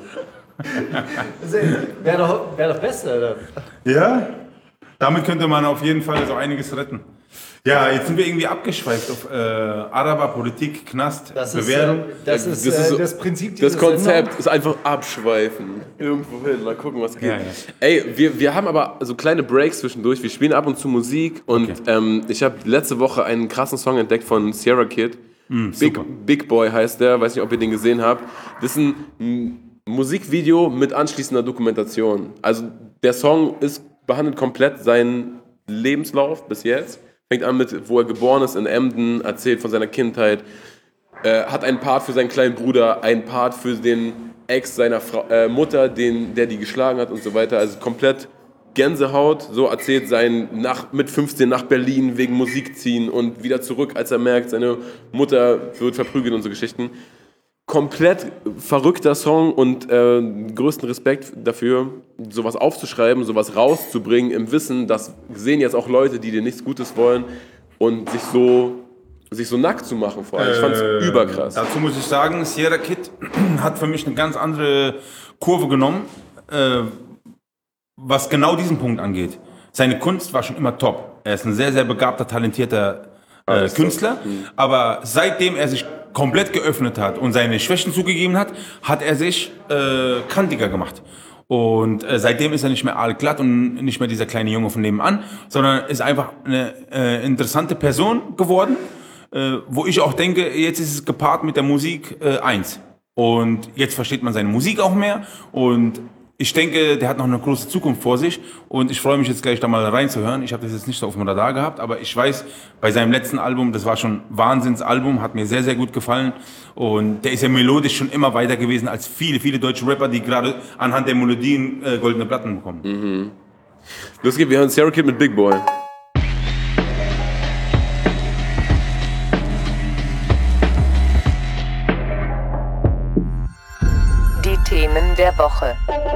A: wäre doch, wär doch besser. Oder?
E: Ja, damit könnte man auf jeden Fall so einiges retten. Ja, jetzt sind wir irgendwie abgeschweift auf äh, Araber, Politik, Knast,
A: Das ist,
E: Bewährung.
A: äh, das, ist
D: Das ist
A: äh,
D: so-
A: das Prinzip dieser
D: Das Konzept
A: Sendung.
D: ist einfach abschweifen. Irgendwo hin, mal gucken, was geht.
E: Ja, ja.
D: Ey, wir, wir haben aber so kleine Breaks zwischendurch. Wir spielen ab und zu Musik und
E: Okay.
D: ähm, ich habe letzte Woche einen krassen Song entdeckt von Sierra Kid.
E: Mm,
D: Big, Big Boy heißt der, weiß nicht, ob ihr den gesehen habt. Das ist ein M- Musikvideo mit anschließender Dokumentation. Also der Song ist, behandelt komplett seinen Lebenslauf bis jetzt. Fängt an mit, wo er geboren ist in Emden, erzählt von seiner Kindheit, äh, hat einen Part für seinen kleinen Bruder, einen Part für den Ex seiner Frau, äh, Mutter, den, der die geschlagen hat und so weiter. Also komplett Gänsehaut, so erzählt sein nach, mit fünfzehn nach Berlin wegen Musik ziehen und wieder zurück, als er merkt, seine Mutter wird verprügelt und so Geschichten. Komplett verrückter Song und äh, größten Respekt dafür, sowas aufzuschreiben, sowas rauszubringen im Wissen, das sehen jetzt auch Leute, die dir nichts Gutes wollen und sich so, sich so nackt zu machen vor allem. Ich fand's
E: Äh,
D: überkrass.
E: Dazu muss ich sagen, Sierra Kid hat für mich eine ganz andere Kurve genommen, äh, was genau diesen Punkt angeht. Seine Kunst war schon immer top. Er ist ein sehr, sehr begabter, talentierter äh, Künstler, aber seitdem er sich komplett geöffnet hat und seine Schwächen zugegeben hat, hat er sich äh, kantiger gemacht. Und äh, seitdem ist er nicht mehr aalglatt und nicht mehr dieser kleine Junge von nebenan, sondern ist einfach eine äh, interessante Person geworden, äh, wo ich auch denke, jetzt ist es gepaart mit der Musik äh, eins. Und jetzt versteht man seine Musik auch mehr und ich denke, der hat noch eine große Zukunft vor sich und ich freue mich jetzt gleich da mal reinzuhören. Ich habe das jetzt nicht so auf dem Radar gehabt, aber ich weiß, bei seinem letzten Album, das war schon ein Wahnsinnsalbum, hat mir sehr, sehr gut gefallen und der ist ja melodisch schon immer weiter gewesen als viele, viele deutsche Rapper, die gerade anhand der Melodien äh, goldene Platten bekommen.
D: Mhm. Los geht's, wir hören Sierra Kid mit Big Boy.
C: Die Themen der Woche.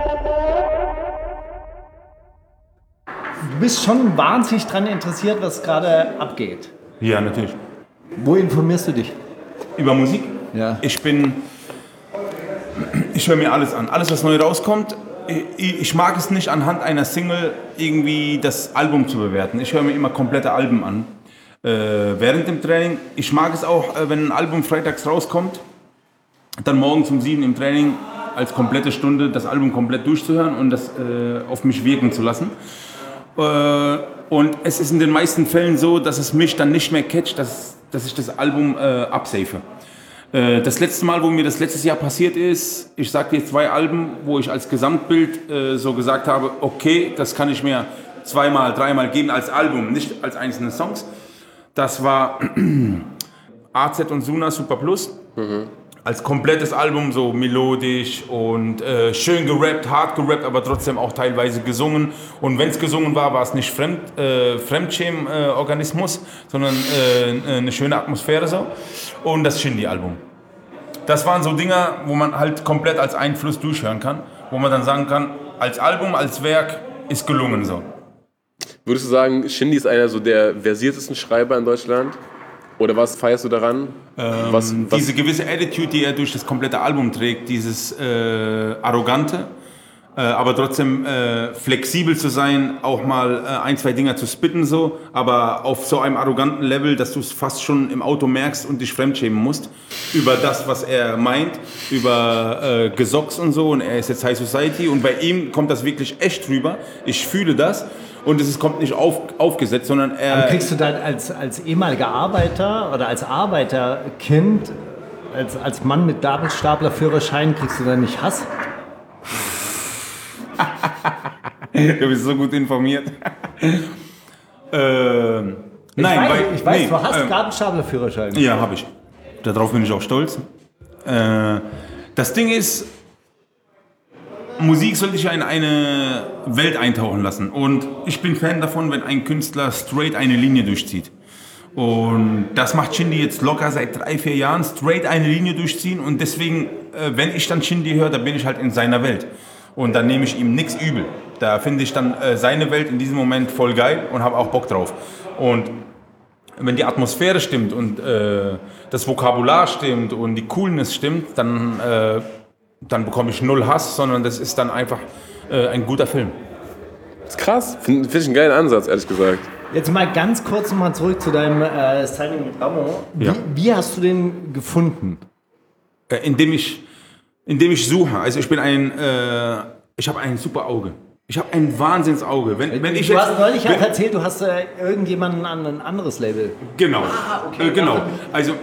A: Du bist schon wahnsinnig daran interessiert, was gerade abgeht.
E: Ja, natürlich.
A: Wo informierst du dich?
E: Über Musik?
A: Ja.
E: Ich bin, ich höre mir alles an. Alles, was neu rauskommt. Ich, ich mag es nicht, anhand einer Single irgendwie das Album zu bewerten. Ich höre mir immer komplette Alben an. Äh, während dem Training. Ich mag es auch, wenn ein Album freitags rauskommt, dann morgens um sieben im Training als komplette Stunde das Album komplett durchzuhören und das äh, auf mich wirken zu lassen. Äh, und es ist in den meisten Fällen so, dass es mich dann nicht mehr catcht, dass, dass ich das Album äh, absafe. Äh, das letzte Mal, wo mir das letztes Jahr passiert ist, ich sage dir zwei Alben, wo ich als Gesamtbild äh, so gesagt habe, okay, das kann ich mir zweimal, dreimal geben als Album, nicht als einzelne Songs. Das war A Z und Suna Super Plus. Mhm. Als komplettes Album, so melodisch und äh, schön gerappt, hart gerappt, aber trotzdem auch teilweise gesungen. Und wenn es gesungen war, war es nicht Fremd, äh, Fremdschämen-Organismus, äh, sondern äh, eine schöne Atmosphäre so. Und das Shindy-Album. Das waren so Dinger, wo man halt komplett als Einfluss durchhören kann, wo man dann sagen kann, als Album, als Werk ist gelungen so.
D: Würdest du sagen, Shindy ist einer so der versiertesten Schreiber in Deutschland? Oder was feierst du daran?
E: Ähm,
D: was, was
E: diese gewisse Attitude, die er durch das komplette Album trägt, dieses äh, Arrogante, äh, aber trotzdem äh, flexibel zu sein, auch mal äh, ein, zwei Dinger zu spitten so, aber auf so einem arroganten Level, dass du es fast schon im Auto merkst und dich fremdschämen musst über das, was er meint, über äh, Gesocks und so, und er ist jetzt High Society und bei ihm kommt das wirklich echt rüber. Ich fühle das. Und es kommt nicht auf, aufgesetzt, sondern er...
A: Aber kriegst du dann als, als ehemaliger Arbeiter oder als Arbeiterkind, als, als Mann mit Gabelstaplerführerschein, kriegst du dann nicht Hass?
E: Du bist so gut informiert. ähm,
A: Ich
E: nein,
A: weiß,
E: weil,
A: ich weiß
E: nee,
A: du hast
E: ähm,
A: Gabelstaplerführerschein.
E: Ja, habe ich. Darauf bin ich auch stolz. Äh, das Ding ist, Musik soll dich ja in eine Welt eintauchen lassen. Und ich bin Fan davon, wenn ein Künstler straight eine Linie durchzieht. Und das macht Shindy jetzt locker seit drei, vier Jahren, straight eine Linie durchziehen. Und deswegen, wenn ich dann Shindy höre, dann bin ich halt in seiner Welt. Und dann nehme ich ihm nichts übel. Da finde ich dann seine Welt in diesem Moment voll geil und habe auch Bock drauf. Und wenn die Atmosphäre stimmt und äh, das Vokabular stimmt und die Coolness stimmt, dann... Äh, dann bekomme ich null Hass, sondern das ist dann einfach äh, ein guter Film.
D: Das ist krass. Finde find ich einen geilen Ansatz, ehrlich gesagt.
A: Jetzt mal ganz kurz nochmal zurück zu deinem äh, Signing mit Ramo. Wie,
E: Ja.
A: wie hast du den gefunden?
E: Äh, indem ich, indem ich suche. Also ich bin ein, äh, ich habe ein super Auge. Ich habe ein Wahnsinnsauge. Wenn, wenn ich
A: du
E: jetzt,
A: hast neulich
E: wenn,
A: erzählt, du hast äh, irgendjemanden an ein anderes Label.
E: Genau.
A: Ah, okay.
E: Äh, genau. Also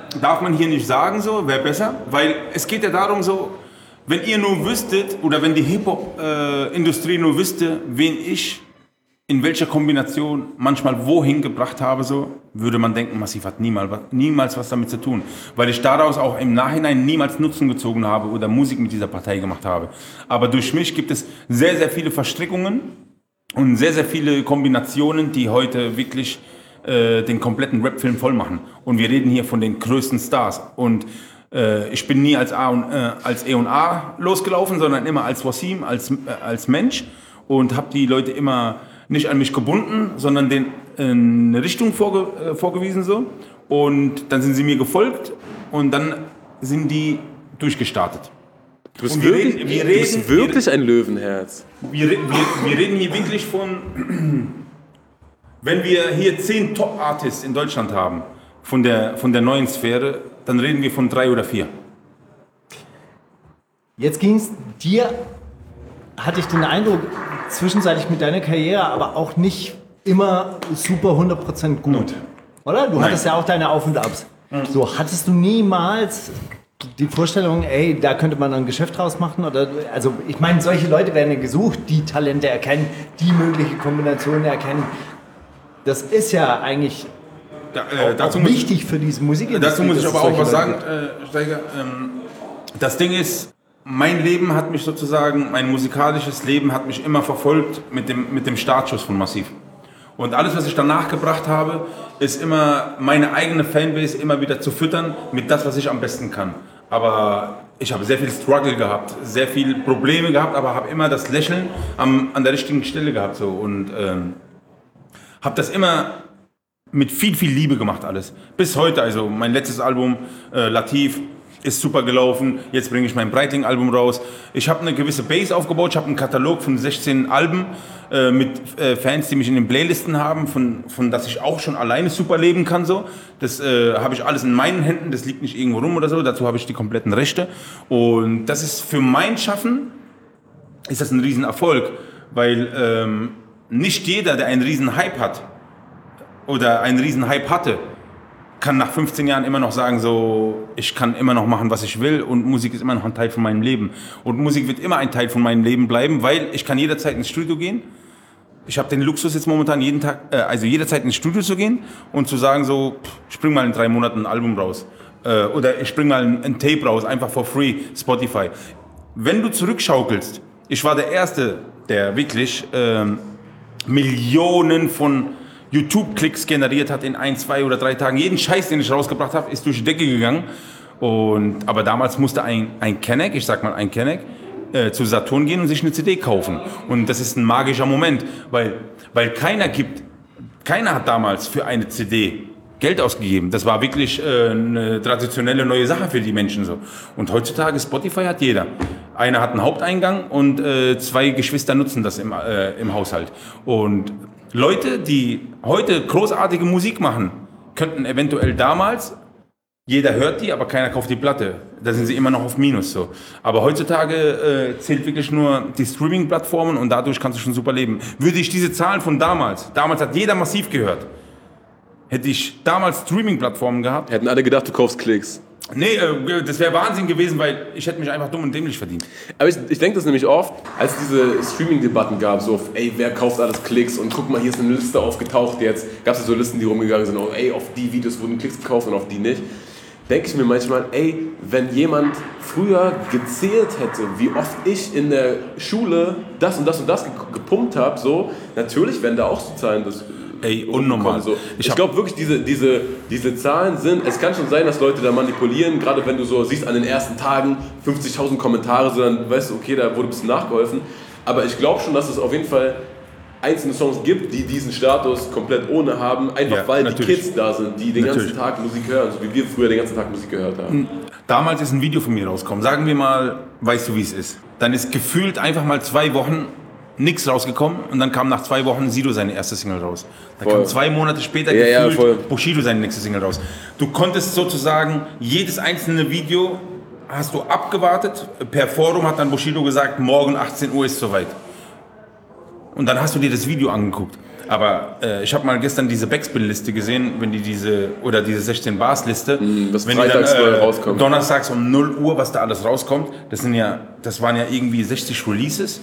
E: darf man hier nicht sagen, so, wäre besser, weil es geht ja darum so, wenn ihr nur wüsstet, oder wenn die Hip-Hop-Industrie äh, nur wüsste, wen ich in welcher Kombination manchmal wohin gebracht habe, so, würde man denken, Massiv hat niemals, niemals was damit zu tun. Weil ich daraus auch im Nachhinein niemals Nutzen gezogen habe oder Musik mit dieser Partei gemacht habe. Aber durch mich gibt es sehr, sehr viele Verstrickungen und sehr, sehr viele Kombinationen, die heute wirklich äh, den kompletten Rap-Film voll machen. Und wir reden hier von den größten Stars. Und äh, ich bin nie als, A und, äh, als E und A losgelaufen, sondern immer als Wasim, als, äh, als Mensch. Und habe die Leute immer nicht an mich gebunden, sondern denen eine Richtung vorge, äh, vorgewiesen so. Und dann sind sie mir gefolgt und dann sind die durchgestartet.
D: Du bist,
E: Und wir
D: wirklich,
E: reden- wir
D: du bist
E: reden-
D: wirklich ein Löwenherz.
E: Wir, re- wir, wir reden hier wirklich von, wenn wir hier zehn Top-Artists in Deutschland haben, von der, von der neuen Sphäre, dann reden wir von drei oder vier.
A: Jetzt ging es dir, hatte ich den Eindruck, zwischenzeitlich mit deiner Karriere, aber auch nicht immer super hundert Prozent gut. Oder? Du
E: Nein.
A: hattest ja auch deine Auf und Abs. So, hattest du niemals die Vorstellung, ey, da könnte man ein Geschäft draus machen? Oder, also, ich meine, solche Leute werden ja gesucht, die Talente erkennen, die mögliche Kombinationen erkennen. Das ist ja eigentlich
E: Da, äh,
A: auch
E: dazu muss,
A: wichtig für diese Musikindustrie.
E: dazu muss ich
A: dass
E: aber
A: es
E: auch was
A: solche
E: sagen,
A: Leute
E: äh, Steiger. Ähm, das Ding ist, mein Leben hat mich sozusagen, mein musikalisches Leben hat mich immer verfolgt mit dem, mit dem Startschuss von Massiv. Und alles, was ich danach gebracht habe, ist immer meine eigene Fanbase immer wieder zu füttern mit das, was ich am besten kann. Aber ich habe sehr viel Struggle gehabt, sehr viele Probleme gehabt, aber habe immer das Lächeln am, an der richtigen Stelle gehabt. So. Und ähm, habe das immer mit viel, viel Liebe gemacht alles. Bis heute, also mein letztes Album, äh, Latif, ist super gelaufen. Jetzt bringe ich mein Breitling-Album raus. Ich habe eine gewisse Base aufgebaut. Ich habe einen Katalog von sechzehn Alben äh, mit äh, Fans, die mich in den Playlisten haben, von, von das ich auch schon alleine super leben kann. So. Das äh, habe ich alles in meinen Händen. Das liegt nicht irgendwo rum oder so. Dazu habe ich die kompletten Rechte. Und das ist für mein Schaffen ist das ein Riesenerfolg, weil ähm, nicht jeder, der einen riesen Hype hat oder einen riesen Hype hatte, kann nach fünfzehn Jahren immer noch sagen, so, ich kann immer noch machen, was ich will und Musik ist immer noch ein Teil von meinem Leben. Und Musik wird immer ein Teil von meinem Leben bleiben, weil ich kann jederzeit ins Studio gehen. Ich habe den Luxus jetzt momentan jeden Tag, äh, also jederzeit ins Studio zu gehen und zu sagen, so, pff, ich bring mal in drei Monaten ein Album raus. Äh, oder ich bring mal ein, ein Tape raus, einfach for free, Spotify. Wenn du zurückschaukelst, ich war der Erste, der wirklich ähm, Millionen von YouTube-Klicks generiert hat in ein, zwei oder drei Tagen. Jeden Scheiß, den ich rausgebracht habe, ist durch die Decke gegangen. Und, aber damals musste ein, ein Kenneck, ich sag mal ein Kenneck, äh, zu Saturn gehen und sich eine C D kaufen. Und das ist ein magischer Moment, weil, weil keiner gibt, keiner hat damals für eine C D Geld ausgegeben. Das war wirklich äh, eine traditionelle neue Sache für die Menschen so. Und heutzutage Spotify hat jeder. Einer hat einen Haupteingang und äh, zwei Geschwister nutzen das im, äh, im Haushalt. Und Leute, die heute großartige Musik machen, könnten eventuell damals, jeder hört die, aber keiner kauft die Platte. Da sind sie immer noch auf Minus so. Aber heutzutage äh, zählt wirklich nur die Streaming-Plattformen und dadurch kannst du schon super leben. Würde ich diese Zahlen von damals, damals hat jeder Massiv gehört, hätte ich damals Streaming-Plattformen gehabt.
D: Hätten alle gedacht, du kaufst Klicks.
E: Nee, äh, das wäre Wahnsinn gewesen, weil ich hätte mich einfach dumm und dämlich verdient.
D: Aber ich, ich denke das nämlich oft, als es diese Streaming-Debatten gab, so auf, ey, wer kauft alles Klicks und guck mal, hier ist eine Liste aufgetaucht jetzt. Gab es so Listen, die rumgegangen sind, oh, ey, auf die Videos wurden Klicks gekauft und auf die nicht. Denke ich mir manchmal, ey, wenn jemand früher gezählt hätte, wie oft ich in der Schule das und das und das gepumpt habe, so, natürlich werden da auch so Zahlen, das
E: Ey, unnormal.
D: So.
E: Ich,
D: Ich glaube wirklich, diese, diese, diese Zahlen sind, es kann schon sein, dass Leute da manipulieren, gerade wenn du so siehst an den ersten Tagen fünfzigtausend Kommentare, so, dann weißt du, okay, da wurde ein bisschen nachgeholfen. Aber ich glaube schon, dass es auf jeden Fall einzelne Songs gibt, die diesen Status komplett ohne haben, einfach
E: Ja,
D: weil
E: natürlich.
D: die Kids da sind, die den
E: Natürlich.
D: ganzen Tag Musik hören, so wie wir früher den ganzen Tag Musik gehört haben.
E: Damals ist ein Video von mir rausgekommen. Sagen wir mal, weißt du, wie es ist. Dann ist gefühlt einfach mal zwei Wochen nichts rausgekommen und dann kam nach zwei Wochen Sido seine erste Single raus. Dann
D: Voll.
E: kam zwei Monate später
D: Ja, ja,
E: gefühlt
D: voll.
E: Bushido seine nächste Single raus. Du konntest sozusagen jedes einzelne Video hast du abgewartet. Per Forum hat dann Bushido gesagt, morgen achtzehn Uhr ist soweit. Und dann hast du dir das Video angeguckt. Aber äh, ich habe mal gestern diese Backspin-Liste gesehen, wenn die diese, oder diese sechzehn Bars Liste,
D: mm, was
E: wenn
D: freitags
E: die dann, äh,
D: rauskommt.
E: Donnerstags um null Uhr, was da alles rauskommt, das sind ja, das waren ja irgendwie sechzig Releases,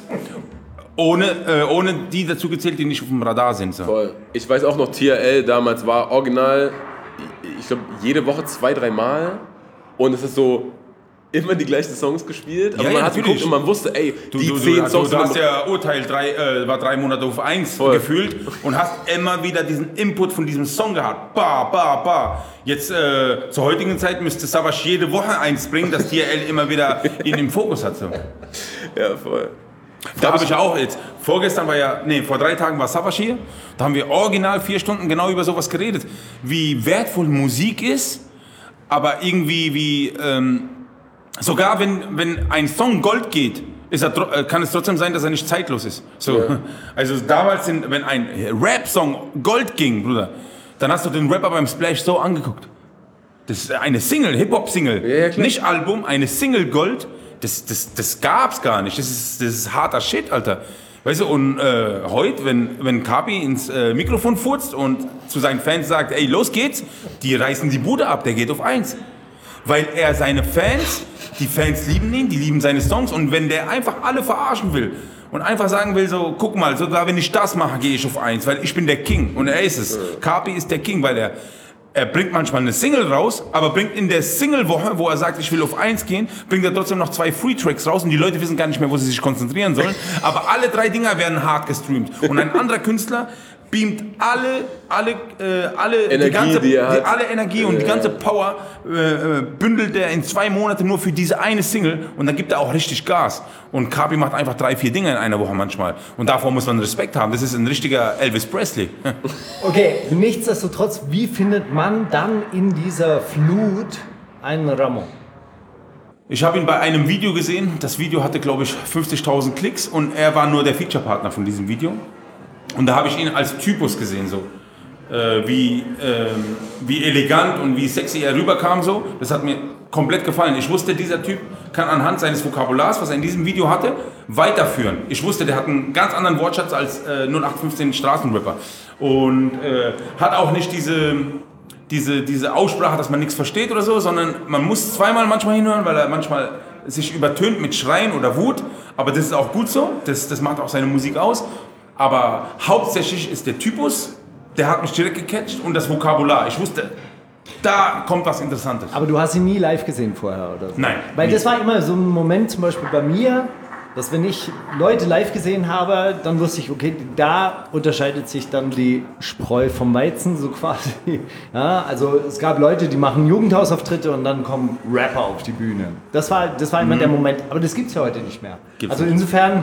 E: ohne, äh, ohne die dazu gezählt, die nicht auf dem Radar sind. So.
D: Voll. Ich weiß auch noch, T R L damals war original, ich glaube, jede Woche zwei, drei Mal. Und es ist so immer die gleichen Songs gespielt, aber
E: Ja,
D: man
E: ja,
D: hat geguckt und man wusste, ey,
E: Du,
D: die
E: du,
D: zehn
E: du,
D: Songs
E: du, du hast
D: sind
E: ja Urteil drei, äh, war drei Monate auf eins
D: Voll.
E: gefühlt und hast immer wieder diesen Input von diesem Song gehabt. Ba, ba, ba. Jetzt äh, zur heutigen Zeit müsste Savage jede Woche eins bringen, dass T R L immer wieder ihn im Fokus hat. So.
D: Ja, voll.
E: Da habe ich ja auch jetzt, vorgestern war ja, nee, vor drei Tagen war Savage hier, da haben wir original vier Stunden genau über sowas geredet, wie wertvoll Musik ist, aber irgendwie wie, ähm, sogar wenn, wenn ein Song Gold geht, ist er, kann es trotzdem sein, dass er nicht zeitlos ist. So. Ja. Also damals, sind, wenn ein Rap-Song Gold ging, Bruder, dann hast du den Rapper beim Splash so angeguckt. Das ist eine Single, Hip-Hop-Single,
D: ja, ja,
E: nicht Album, eine Single Gold, das, das, das gab's gar nicht. Das ist, das ist harter Shit, Alter. Weißt du, und äh, heute, wenn, wenn Kapi ins äh, Mikrofon furzt und zu seinen Fans sagt, ey, los geht's, die reißen die Bude ab, der geht auf eins. Weil er seine Fans, die Fans lieben ihn, die lieben seine Songs und wenn der einfach alle verarschen will und einfach sagen will, so, guck mal, sogar wenn ich das mache, gehe ich auf eins, weil ich bin der King und er ist es. Kapi ist der King, weil er, er bringt manchmal eine Single raus, aber bringt in der Single-Woche, wo er sagt, ich will auf eins gehen, bringt er trotzdem noch zwei Free-Tracks raus und die Leute wissen gar nicht mehr, wo sie sich konzentrieren sollen, aber alle drei Dinger werden hart gestreamt und ein anderer Künstler beamt alle, alle, äh, alle,
D: Energie,
E: die ganze,
D: die er hat.
E: die, alle Energie und
D: Ja.
E: die ganze Power äh, bündelt er in zwei Monate nur für diese eine Single und dann gibt er auch richtig Gas. Und Kapi macht einfach drei, vier Dinge in einer Woche manchmal. Und davor muss man Respekt haben. Das ist ein richtiger Elvis Presley.
A: Okay, nichtsdestotrotz, wie findet man dann in dieser Flut einen Ramo?
E: Ich habe ihn bei einem Video gesehen. Das Video hatte, glaube ich, fünfzigtausend Klicks und er war nur der Feature-Partner von diesem Video. Und da habe ich ihn als Typus gesehen, so. Äh, wie, äh, wie elegant und wie sexy er rüberkam, so. Das hat mir komplett gefallen. Ich wusste, dieser Typ kann anhand seines Vokabulars, was er in diesem Video hatte, weiterführen. Ich wusste, der hat einen ganz anderen Wortschatz als äh, null acht fünfzehn Straßenrapper. Und äh, hat auch nicht diese, diese, diese Aussprache, dass man nichts versteht oder so, sondern man muss zweimal manchmal hinhören, weil er manchmal sich übertönt mit Schreien oder Wut. Aber das ist auch gut so, das, das macht auch seine Musik aus. Aber hauptsächlich ist der Typus, der hat mich direkt gecatcht und das Vokabular. Ich wusste, da kommt was Interessantes.
A: Aber du hast ihn nie live gesehen vorher, oder so?
E: Nein.
A: Weil
E: nie.
A: das war immer so ein Moment, zum Beispiel bei mir, dass wenn ich Leute live gesehen habe, dann wusste ich, okay, da unterscheidet sich dann die Spreu vom Weizen, so quasi. Ja, also es gab Leute, die machen Jugendhausauftritte und dann kommen Rapper auf die Bühne. Das war, das war immer mhm. der Moment. Aber das gibt es ja heute nicht mehr.
E: Gibt's
A: also
E: nicht.
A: insofern...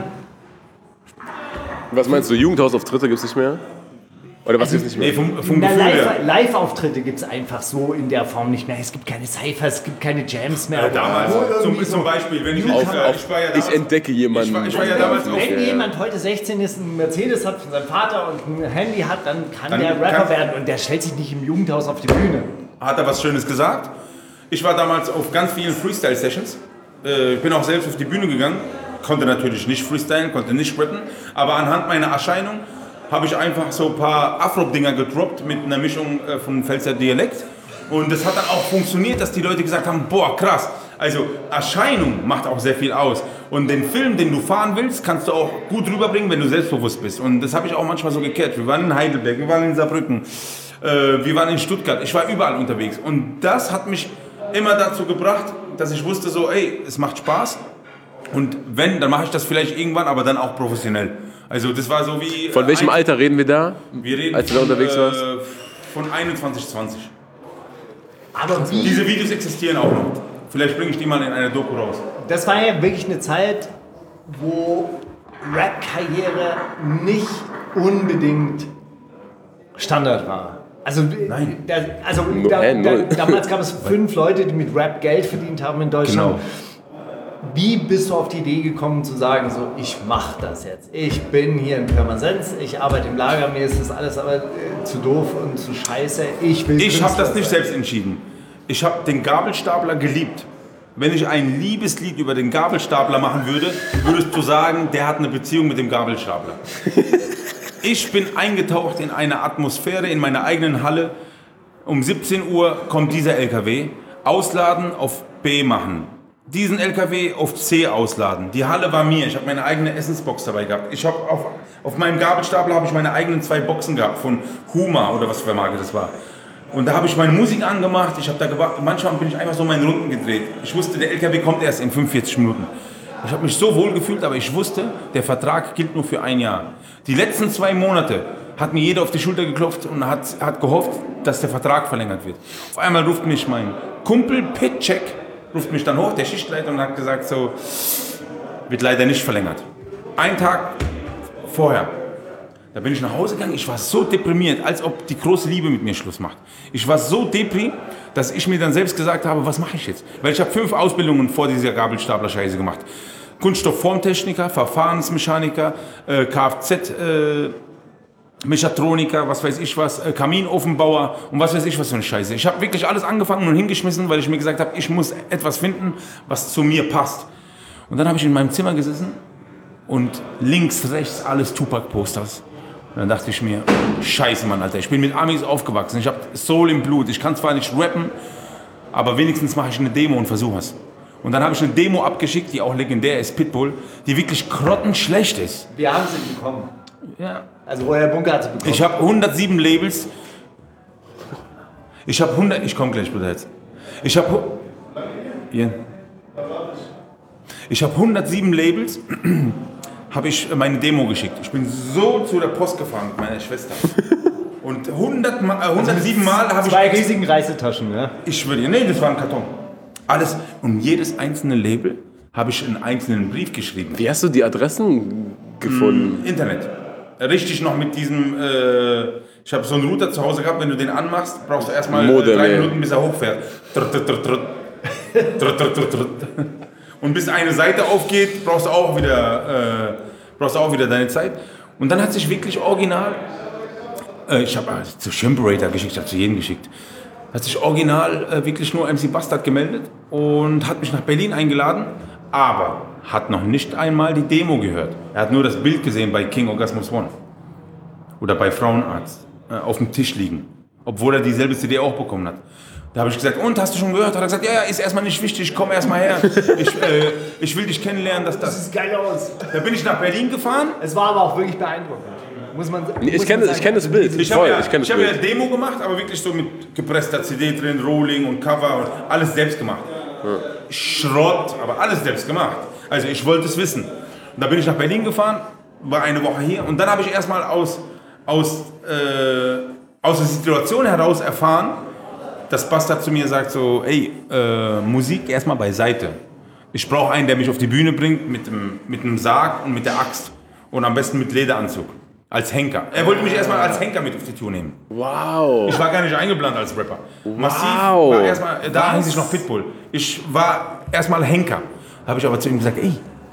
D: Was meinst du, Jugendhausauftritte gibt es nicht mehr? Oder was ist nicht mehr?
E: Nee, vom, vom
A: Na,
E: Gefühl
A: Live,
E: her.
A: Live-Auftritte gibt es einfach so in der Form nicht mehr. Es gibt keine Cyphers, es gibt keine Jams mehr.
E: Äh, damals,
A: Wo
E: zum,
A: irgendwie
E: zum
A: so-
E: Beispiel, wenn ich,
D: Auf,
E: äh,
D: auf,
E: ich war ja
D: ich
E: damals,
D: entdecke jemanden.
E: Ich war- ich war ja damals auf-
A: Wenn
E: Ja.
A: jemand heute sechzehn ist, ein Mercedes hat von seinem Vater und ein Handy hat, dann kann
E: Dann
A: der Rapper
E: kann-
A: werden und der stellt sich nicht im Jugendhaus auf die Bühne.
E: hat er was Schönes gesagt. Ich war damals auf ganz vielen Freestyle-Sessions. Äh, bin auch selbst auf die Bühne gegangen. Konnte natürlich nicht freestylen, konnte nicht rappen. Aber anhand meiner Erscheinung habe ich einfach so ein paar Afro-Dinger gedroppt mit einer Mischung äh, von Pfälzer Dialekt. Und das hat dann auch funktioniert, dass die Leute gesagt haben, boah, krass. Also Erscheinung macht auch sehr viel aus. Und den Film, den du fahren willst, kannst du auch gut rüberbringen, wenn du selbstbewusst bist. Und das habe ich auch manchmal so gekehrt. Wir waren in Heidelberg, wir waren in Saarbrücken, äh, wir waren in Stuttgart. Ich war überall unterwegs. Und das hat mich immer dazu gebracht, dass ich wusste so, ey, es macht Spaß. Und wenn, dann mache ich das vielleicht irgendwann, aber dann auch professionell. Also das war so wie...
D: Von welchem
E: ein,
D: Alter reden wir da?
E: Wir reden
D: als du da
E: von,
D: unterwegs warst?
E: äh, von einundzwanzig, zwanzig.
A: Aber wie,
E: Diese Videos existieren auch noch. Vielleicht bringe ich die mal in eine Doku raus.
A: das war ja wirklich eine Zeit, wo Rap-Karriere nicht unbedingt Standard war. Also,
E: Nein.
A: Da, also da,
D: Äh,
A: da,
D: null.
A: damals gab es fünf Leute, die mit Rap Geld verdient haben in Deutschland.
E: Genau.
A: Wie bist du auf die Idee gekommen zu sagen, so ich mache das jetzt. Ich bin hier in Pirmasens, ich arbeite im Lager, mir ist das alles aber äh, zu doof und zu scheiße. Ich will
E: Ich habe
A: Künstler
E: das nicht
A: sein.
E: selbst entschieden. Ich habe den Gabelstapler geliebt. wenn ich ein Liebeslied über den Gabelstapler machen würde, würdest du sagen, der hat eine Beziehung mit dem Gabelstapler. Ich bin eingetaucht in eine Atmosphäre, in meiner eigenen Halle. Um siebzehn Uhr kommt dieser L K W. Ausladen, auf B machen. Diesen L K W auf C ausladen. Die Halle war mir. Ich habe meine eigene Essensbox dabei gehabt. Ich habe auf, auf meinem Gabelstapler habe ich meine eigenen zwei Boxen gehabt von Huma oder was für Marke das war. Und da habe ich meine Musik angemacht. Ich habe da gewartet. Manchmal bin ich einfach so meine Runden gedreht. Ich wusste, der L K W kommt erst in fünfundvierzig Minuten. Ich habe mich so wohl gefühlt, aber ich wusste, der Vertrag gilt nur für ein Jahr. Die letzten zwei Monate hat mir jeder auf die Schulter geklopft und hat, hat gehofft, dass der Vertrag verlängert wird. Auf einmal ruft mich mein Kumpel Pitcheck, ruft mich dann hoch, der Schichtleiter, und hat gesagt, so, wird leider nicht verlängert. Ein Tag vorher, da bin ich nach Hause gegangen, ich war so deprimiert, als ob die große Liebe mit mir Schluss macht. Ich war so depri, dass ich mir dann selbst gesagt habe, was mache ich jetzt? Weil ich habe fünf Ausbildungen vor dieser Gabelstapler-Scheiße gemacht. Kunststoffformtechniker, Verfahrensmechaniker, äh, Kfz, äh, Mechatroniker, was weiß ich was, äh, Kaminofenbauer und was weiß ich was für eine Scheiße. Ich habe wirklich alles angefangen und hingeschmissen, weil ich mir gesagt habe, ich muss etwas finden, was zu mir passt. Und dann habe ich in meinem Zimmer gesessen und links, rechts alles Tupac-Posters. Und dann dachte ich mir, scheiße Mann, Alter, ich bin mit Amis aufgewachsen, ich habe Soul im Blut, ich kann zwar nicht rappen, aber wenigstens mache ich eine Demo und versuche es. Und dann habe ich eine Demo abgeschickt, die auch legendär ist, Pitbull, die wirklich grottenschlecht ist.
A: Wir haben sie bekommen.
E: Ja.
A: Also Royal Bunker hat sie bekommen.
E: Ich habe hundertsieben Labels. Ich habe hundert... Ich komme gleich, Bruder, jetzt. Ich habe... Hier. Ich habe hundertsieben Labels, habe ich meine Demo geschickt. Ich bin so zu der Post gefahren mit meiner Schwester. Und hundert Mal, äh, hundertsieben Mal habe ich...
A: Zwei riesigen Reisetaschen, ja?
E: Ich schwöre dir, nee, das war ein Karton. Alles. Und jedes einzelne Label habe ich einen einzelnen Brief geschrieben.
D: Wie hast du die Adressen gefunden?
E: Mm, Internet. Richtig noch mit diesem, äh, ich habe so einen Router zu Hause gehabt, wenn du den anmachst, brauchst du erstmal äh, drei Minuten, bis er hochfährt. Und bis eine Seite aufgeht, brauchst du auch wieder, äh, brauchst du auch wieder deine Zeit. Und dann hat sich wirklich original, äh, ich habe äh, zu Shimperator geschickt, ich habe zu jedem geschickt, hat sich original äh, wirklich nur M C Bastard gemeldet und hat mich nach Berlin eingeladen, aber hat noch nicht einmal die Demo gehört. Er hat nur das Bild gesehen bei King Orgasmus One oder bei Frauenarzt äh, auf dem Tisch liegen, obwohl er dieselbe C D auch bekommen hat. Da habe ich gesagt, und, hast du schon gehört? Hat er gesagt, ja, ja, ist erstmal nicht wichtig, komm erstmal her. Ich, äh, ich will dich kennenlernen. Dass das,
A: Das sieht geil aus.
E: Da bin ich nach Berlin gefahren.
A: Es war aber auch wirklich beeindruckend. Muss man,
D: Nee, ich
A: muss
D: kenne
A: man
D: ich kenn das
A: sagen.
D: Bild.
E: Ich habe ja,
D: ich kenn das
E: ich hab ja
D: Bild.
E: Demo gemacht, aber wirklich so mit gepresster C D drin, Rolling und Cover und alles selbst gemacht. Ja. Schrott, aber alles selbst gemacht. Also ich wollte es wissen. Und da bin ich nach Berlin gefahren, war eine Woche hier und dann habe ich erstmal aus, aus, äh, aus der Situation heraus erfahren, dass Bastard zu mir sagt so, ey, äh, Musik erstmal beiseite. Ich brauche einen, der mich auf die Bühne bringt mit dem, mit dem Sarg und mit der Axt und am besten mit Lederanzug. Als Henker. Er wollte mich erstmal als Henker mit auf die Tour nehmen.
D: Wow.
E: Ich war gar nicht eingeplant als Rapper. Massiv
D: Wow.
E: war erstmal, da hieß ich noch Pitbull. Ich war erstmal Henker. Da habe ich aber zu ihm gesagt, ey,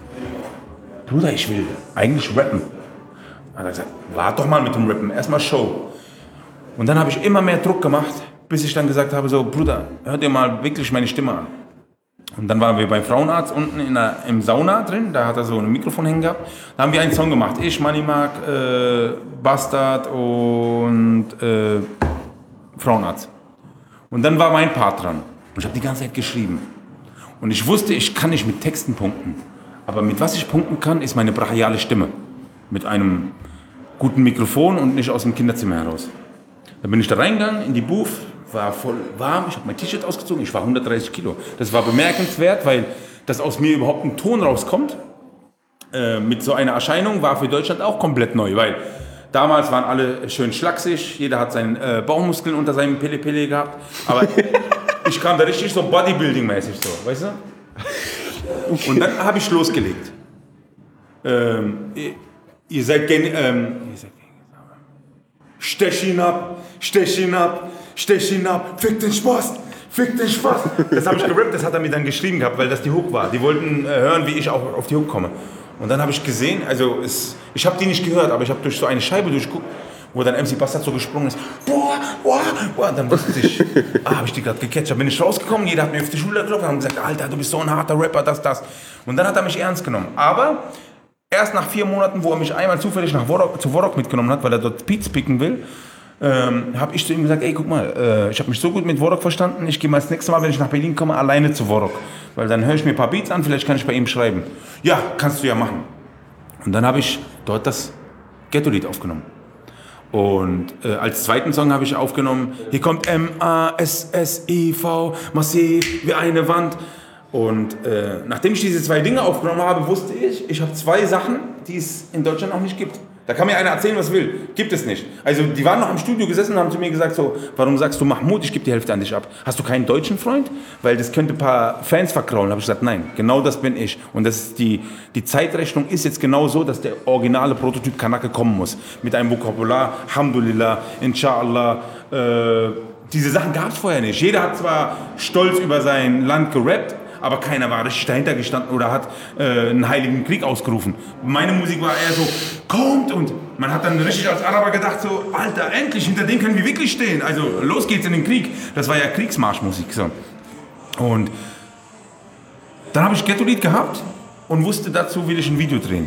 E: Bruder, ich will eigentlich rappen. Dann hat er gesagt, warte doch mal mit dem Rappen, erstmal Show. Und dann habe ich immer mehr Druck gemacht, bis ich dann gesagt habe, so, Bruder, hör dir mal wirklich meine Stimme an. Und dann waren wir beim Frauenarzt unten in der, im Sauna drin, da hat er so ein Mikrofon hängen gehabt. Da haben wir einen Song gemacht, ich, Money Mark, äh, Bastard und äh, Frauenarzt. Und dann war mein Part dran. Und ich habe die ganze Zeit geschrieben. Und ich wusste, ich kann nicht mit Texten punkten. Aber mit was ich punkten kann, ist meine brachiale Stimme. Mit einem guten Mikrofon und nicht aus dem Kinderzimmer heraus. Dann bin ich da reingegangen in die Booth, war voll warm, ich habe mein T-Shirt ausgezogen, ich war hundertdreißig Kilo. Das war bemerkenswert, weil das aus mir überhaupt ein Ton rauskommt. Äh, mit so einer Erscheinung war für Deutschland auch komplett neu, weil damals waren alle schön schlaksig, jeder hat seinen äh, Bauchmuskeln unter seinem Pille-Pille gehabt. Aber ich kam da richtig so Bodybuilding-mäßig so, weißt du? Und dann habe ich losgelegt. Ähm, ihr, ihr seid gen... Ähm, ihr seid Stech ihn ab, stech ihn ab, stech ihn ab, fick den Spaß, fick den Spaß. Das habe ich gerappt, das hat er mir dann geschrieben gehabt, weil das die Hook war. Die wollten äh, hören, wie ich auch auf die Hook komme. Und dann habe ich gesehen, also es, ich habe die nicht gehört, aber ich habe durch so eine Scheibe durchgeguckt wo dann M C Bastard so gesprungen ist. Boah, boah, boah. Und dann wusste ich, ah, habe ich die gerade gecatcht. Dann bin ich rausgekommen, jeder hat mir auf die Schulter geklopft und haben gesagt, Alter, du bist so ein harter Rapper, das, das. Und dann hat er mich ernst genommen. Aber erst nach vier Monaten, wo er mich einmal zufällig nach Worok, zu Worok mitgenommen hat, weil er dort Beats picken will, ähm, habe ich zu ihm gesagt, ey, guck mal, äh, ich habe mich so gut mit Worok verstanden, ich gehe mal das nächste Mal, wenn ich nach Berlin komme, alleine zu Worok. Weil dann höre ich mir ein paar Beats an, vielleicht kann ich bei ihm schreiben. Ja, kannst du ja machen. Und dann habe ich dort das Ghetto-Lied aufgenommen. Und äh, als zweiten Song habe ich aufgenommen, hier kommt M A S S I V, massiv wie eine Wand. Und äh, nachdem ich diese zwei Dinge aufgenommen habe, wusste ich, ich habe zwei Sachen, die es in Deutschland noch nicht gibt. Da kann mir einer erzählen, was will. Gibt es nicht. Also die waren noch im Studio gesessen und haben zu mir gesagt, so, warum sagst du Mahmoud, ich gebe die Hälfte an dich ab. Hast du keinen deutschen Freund? Weil das könnte ein paar Fans verkraulen. Da habe ich gesagt, nein, genau das bin ich. Und das ist die, die Zeitrechnung ist jetzt genau so, dass der originale Prototyp Kanake kommen muss. Mit einem Vokabular, Alhamdulillah, Inshallah, äh, diese Sachen gab es vorher nicht. Jeder hat zwar stolz über sein Land gerappt, aber keiner war richtig dahinter gestanden oder hat äh, einen heiligen Krieg ausgerufen. Meine Musik war eher so, kommt, und man hat dann richtig als Araber gedacht so, Alter, endlich, hinter dem können wir wirklich stehen. Also los geht's in den Krieg. Das war ja Kriegsmarschmusik. So. Und dann habe ich Ghetto-Lied gehabt und wusste, dazu will ich ein Video drehen.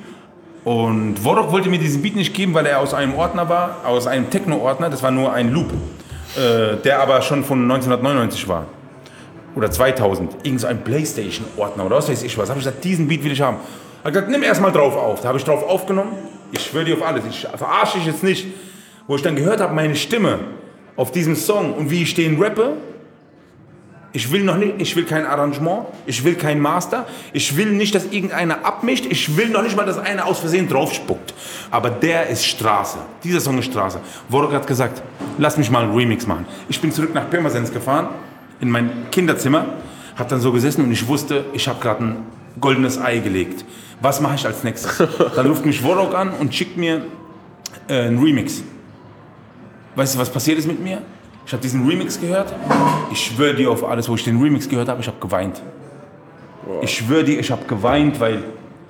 E: Und Worok wollte mir diesen Beat nicht geben, weil er aus einem Ordner war, aus einem Techno-Ordner, das war nur ein Loop, äh, der aber schon von neunzehnhundertneunundneunzig war. Oder zweitausend, irgend so ein Playstation-Ordner oder was weiß ich was. Da habe ich gesagt, diesen Beat will ich haben. Er hat gesagt, nimm erst mal drauf auf. Da habe ich drauf aufgenommen. Ich schwöre dir auf alles, ich verarsche dich jetzt nicht. Wo ich dann gehört habe, meine Stimme auf diesem Song und wie ich den rappe, ich will noch nicht, ich will kein Arrangement, ich will kein Master, ich will nicht, dass irgendeiner abmischt, ich will noch nicht mal, dass einer aus Versehen draufspuckt. Aber der ist Straße, dieser Song ist Straße. Worok hat gesagt, lass mich mal einen Remix machen. Ich bin zurück nach Pirmasens gefahren, in mein Kinderzimmer, hab dann so gesessen und ich wusste, ich habe gerade ein goldenes Ei gelegt. Was mache ich als nächstes? Dann ruft mich Worok an und schickt mir äh, einen Remix. Weißt du, was passiert ist mit mir? Ich habe diesen Remix gehört. Ich schwöre dir auf alles, wo ich den Remix gehört habe, ich habe geweint. Wow. Ich schwöre dir, ich habe geweint, weil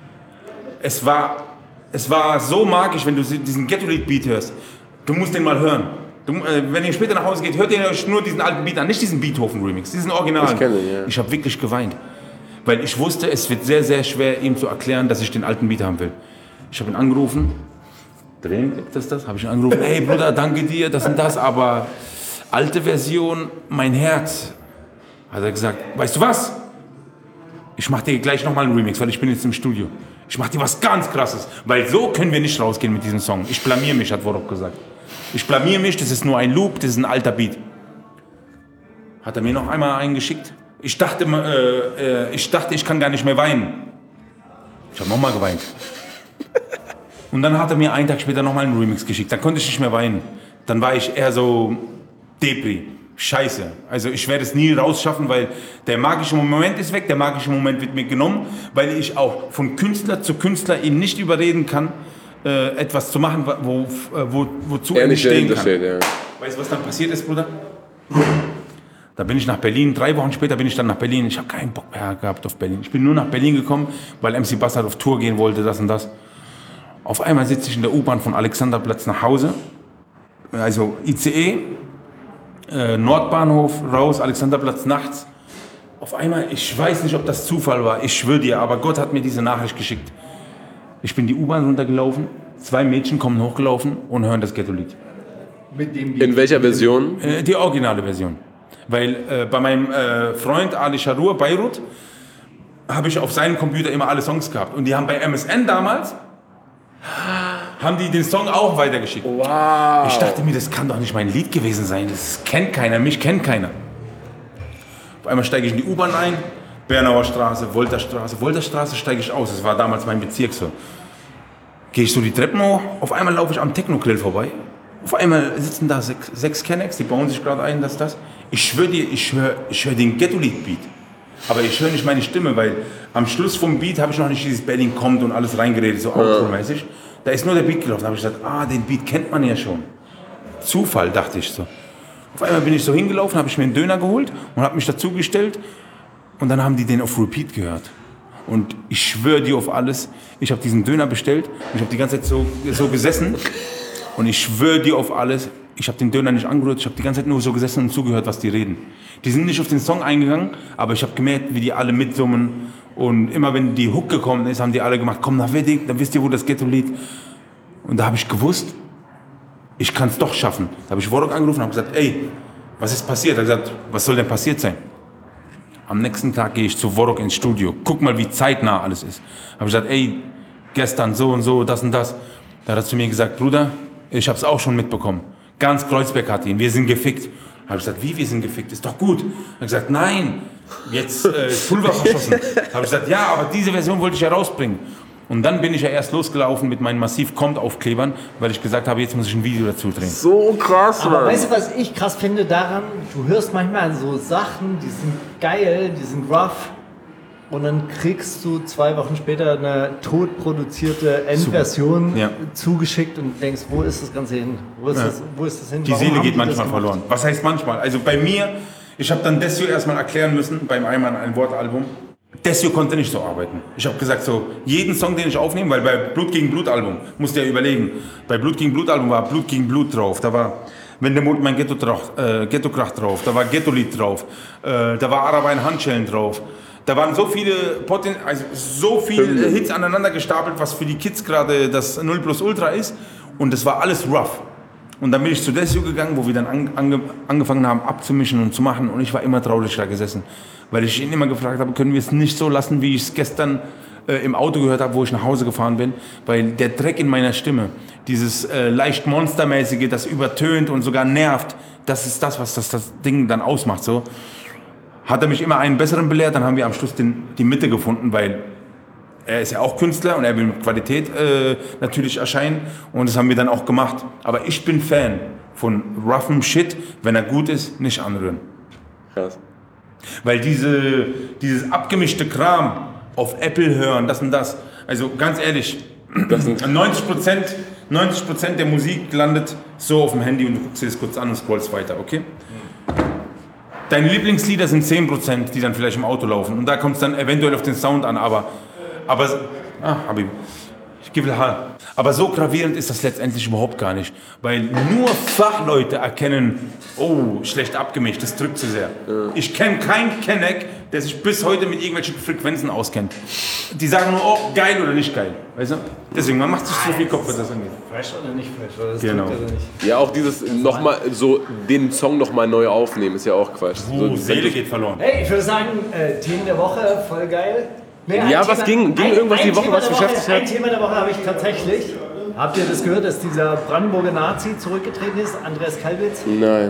E: es war, es war so magisch, wenn du diesen Ghetto-Lied-Beat hörst. Du musst den mal hören. Du, äh, wenn ihr später nach Hause geht, hört ihr euch nur diesen alten Beat an, nicht diesen Beethoven-Remix, diesen Original.
D: Ich kenne, ja.
E: Ich habe wirklich geweint, weil ich wusste, es wird sehr, sehr schwer, ihm zu erklären, dass ich den alten Beat haben will. Ich habe ihn angerufen, drehen, das das, habe ich ihn angerufen, hey Bruder, danke dir, das und das, aber alte Version, mein Herz. Hat er gesagt, weißt du was? Ich mache dir gleich nochmal einen Remix, weil ich bin jetzt im Studio. Ich mache dir was ganz Krasses, weil so können wir nicht rausgehen mit diesem Song. Ich blamier mich, hat Worok gesagt. Ich blamier mich, das ist nur ein Loop, das ist ein alter Beat. Hat er mir noch einmal eingeschickt. Ich dachte, äh, äh, ich dachte, ich kann gar nicht mehr weinen. Ich habe nochmal geweint. Und dann hat er mir einen Tag später nochmal einen Remix geschickt. Dann konnte ich nicht mehr weinen. Dann war ich eher so Depri. Scheiße. Also ich werde es nie rausschaffen, weil der magische Moment ist weg. Der magische Moment wird mir genommen, weil ich auch von Künstler zu Künstler ihn nicht überreden kann, äh, etwas zu machen, wo, wo, wozu er nicht stehen kann. Steht, ja. Weißt du, was dann passiert ist, Bruder? Da bin ich nach Berlin, drei Wochen später bin ich dann nach Berlin. Ich habe keinen Bock mehr gehabt auf Berlin. Ich bin nur nach Berlin gekommen, weil M C Bastard auf Tour gehen wollte, das und das. Auf einmal sitze ich in der U-Bahn von Alexanderplatz nach Hause, also I C E, äh, Nordbahnhof, raus, Alexanderplatz nachts. Auf einmal, ich weiß nicht, ob das Zufall war, ich schwöre dir, aber Gott hat mir diese Nachricht geschickt. Ich bin die U-Bahn runtergelaufen, zwei Mädchen kommen hochgelaufen und hören das Ghetto-Lied.
D: In welcher Version?
E: Äh, die originale Version. Weil äh, bei meinem äh, Freund Ali Sharour, Beirut, habe ich auf seinem Computer immer alle Songs gehabt. Und die haben bei M S N damals, haben die den Song auch weitergeschickt.
D: Wow.
E: Ich dachte mir, das kann doch nicht mein Lied gewesen sein. Das kennt keiner, mich kennt keiner. Auf einmal steige ich in die U-Bahn ein, Bernauer Straße, Wolterstraße. Wolterstraße steige ich aus, das war damals mein Bezirk so. Gehe ich so die Treppen hoch, auf einmal laufe ich am Techno-Grill vorbei. Auf einmal sitzen da sechs, sechs Kennex, die bauen sich gerade ein, das, das. Ich schwöre dir, ich höre ich hör den Ghetto-Lied-Beat. Aber ich höre nicht meine Stimme, weil am Schluss vom Beat habe ich noch nicht dieses Berlin kommt und alles reingeredet, so outro-mäßig. Da ist nur der Beat gelaufen. Da habe ich gesagt, ah, den Beat kennt man ja schon. Zufall, dachte ich so. Auf einmal bin ich so hingelaufen, habe ich mir einen Döner geholt und habe mich dazugestellt. Und dann haben die den auf Repeat gehört. Und ich schwöre dir auf alles, ich habe diesen Döner bestellt und ich habe die ganze Zeit so, so gesessen. Und ich schwöre dir auf alles, ich habe den Döner nicht angerührt, ich habe die ganze Zeit nur so gesessen und zugehört, was die reden. Die sind nicht auf den Song eingegangen, aber ich habe gemerkt, wie die alle mitsummen. Und immer wenn die Hook gekommen ist, haben die alle gemacht, komm nach Wedding, dann wisst ihr, wo das Ghetto liegt. Und da habe ich gewusst, ich kann es doch schaffen. Da habe ich Worok angerufen und habe gesagt, ey, was ist passiert? Er hat gesagt, was soll denn passiert sein? Am nächsten Tag gehe ich zu Worok ins Studio, guck mal, wie zeitnah alles ist. Habe ich gesagt, ey, gestern so und so, das und das. Da hat er zu mir gesagt, Bruder, ich habe es auch schon mitbekommen. Ganz Kreuzberg hat ihn, wir sind gefickt. Habe ich gesagt, wie, wir sind gefickt, ist doch gut. Habe gesagt, nein, jetzt äh, ist Pulver verschossen. Habe ich gesagt, ja, aber diese Version wollte ich ja rausbringen. Und dann bin ich ja erst losgelaufen mit meinen Massiv-Kommt-Aufklebern, weil ich gesagt habe, jetzt muss ich ein Video dazu drehen.
D: So krass,
A: Aber
D: Mann.
A: weißt du, was ich krass finde daran? Du hörst manchmal so Sachen, die sind geil, die sind rough. Und dann kriegst du zwei Wochen später eine totproduzierte Endversion
E: Ja.
A: zugeschickt und denkst, wo ist das Ganze hin? Wo ist,
E: Ja.
A: das, wo ist das hin?
E: Die
A: Warum
E: Seele
A: haben
E: geht
A: die das
E: manchmal
A: gemacht?
E: verloren. Was heißt manchmal? Also bei mir, ich habe dann Desio erstmal erklären müssen, beim Einmal ein Wortalbum. Desio konnte nicht so arbeiten. Ich habe gesagt, so jeden Song, den ich aufnehme, weil bei Blut gegen Blut Album, musst du ja überlegen, bei Blut gegen Blut Album war Blut gegen Blut drauf, da war Wenn der Mond mein Ghetto, drauf, äh, Ghetto kracht drauf, da war Ghetto-Lied drauf, äh, da war Araber in Handschellen drauf. Da waren so viele, Poten also so viele Hits aneinander gestapelt, was für die Kids gerade das null plus Ultra ist. Und das war alles rough. Und dann bin ich zu Desio gegangen, wo wir dann an, ange, angefangen haben abzumischen und zu machen. Und ich war immer traurig da gesessen. Weil ich ihn immer gefragt habe, können wir es nicht so lassen, wie ich es gestern äh, im Auto gehört habe, wo ich nach Hause gefahren bin. Weil der Dreck in meiner Stimme, dieses äh, leicht monstermäßige, das übertönt und sogar nervt, das ist das, was das, das Ding dann ausmacht. So. Hat er mich immer einen besseren belehrt, dann haben wir am Schluss den, die Mitte gefunden, weil er ist ja auch Künstler und er will mit Qualität äh, natürlich erscheinen und das haben wir dann auch gemacht. Aber ich bin Fan von roughem Shit, wenn er gut ist, nicht anrühren.
D: Krass.
E: Weil diese, dieses abgemischte Kram auf Apple hören, das und das, also ganz ehrlich,
D: Das sind
E: neunzig Prozent, neunzig Prozent der Musik landet so auf dem Handy und du guckst dir das kurz an und scrollst weiter, okay? Deine Lieblingslieder sind zehn Prozent, die dann vielleicht im Auto laufen. Und da kommt es dann eventuell auf den Sound an, aber... aber ah, Habib, ich gebe Haar. Aber so gravierend ist das letztendlich überhaupt gar nicht. Weil nur Fachleute erkennen, oh, schlecht abgemischt, das drückt zu sehr. Ja. Ich kenne keinen Kenneck, der sich bis heute mit irgendwelchen Frequenzen auskennt. Die sagen nur, oh, geil oder nicht geil. Weißt du? Deswegen, man macht sich so viel Kopf, was das angeht.
A: Fresh oder nicht fresh? Oder das
E: Genau.
A: drückt oder nicht?
D: ja auch dieses nochmal so den Song nochmal neu aufnehmen, ist ja auch Quatsch.
E: Oh,
D: so,
E: Seele geht verloren.
A: Hey, ich würde sagen, äh, Themen der Woche, voll geil. Nee, ein
D: Ja, was ging- ging irgendwas die Woche,
A: Thema
D: was
A: der
D: beschäftigt
A: Ein
D: hat?
A: Thema der Woche habe ich tatsächlich. Habt ihr das gehört, dass dieser Brandenburger Nazi zurückgetreten ist, Andreas Kalbitz?
D: Nein.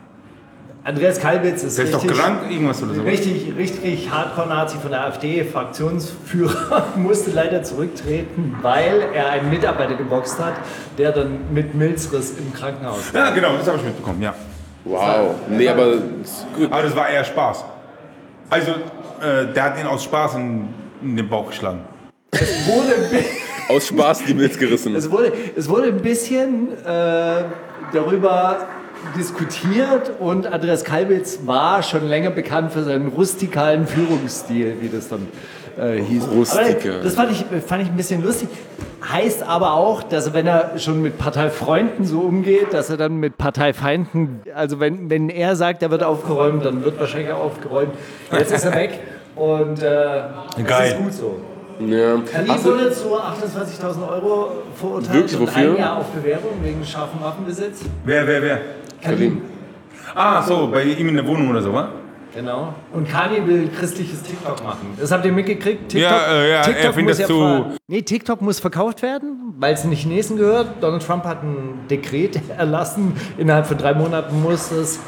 A: Andreas Kalbitz ist
E: Der ist doch
A: richtig,
E: krank, irgendwas oder so.
A: richtig, richtig Hardcore-Nazi von der AfD, Fraktionsführer, musste leider zurücktreten, weil er einen Mitarbeiter geboxt hat, der dann mit Milzriss im Krankenhaus war.
E: Ja, genau, das habe ich mitbekommen, ja.
D: Wow. Nee, aber
E: Aber das war eher Spaß. Also, äh, der hat ihn aus Spaß in, in den Bauch geschlagen.
A: Wurde ein bi-
D: aus Spaß die Milz gerissen.
A: Es wurde, es wurde ein bisschen äh, darüber diskutiert und Andreas Kalbitz war schon länger bekannt für seinen rustikalen Führungsstil, wie das dann äh, hieß.
D: Rustikal.
A: Aber das fand ich, fand ich ein bisschen lustig. Heißt aber auch, dass wenn er schon mit Parteifreunden so umgeht, dass er dann mit Parteifeinden, also wenn, wenn er sagt, er wird aufgeräumt, dann wird wahrscheinlich auch aufgeräumt. Jetzt ist er weg und äh, das
E: Geil.
A: ist gut so.
D: Ja.
A: Khalid
D: Hast du,
A: wurde zu achtundzwanzigtausend Euro verurteilt
D: Wirklich?
A: und
D: Wofür?
A: ein Jahr auf Bewährung wegen scharfem Waffenbesitz.
E: Wer, wer, wer?
A: Khalid.
E: Ah, so, bei ihm in der Wohnung oder so, wa?
A: Genau. Und Kanye will christliches TikTok machen. Das habt ihr mitgekriegt? TikTok,
E: Ja, äh, ja,
A: TikTok
E: er findet
A: muss
E: das zu-
A: ver- Nee, TikTok muss verkauft werden, weil es den Chinesen gehört. Donald Trump hat ein Dekret erlassen. Innerhalb von drei Monaten muss es,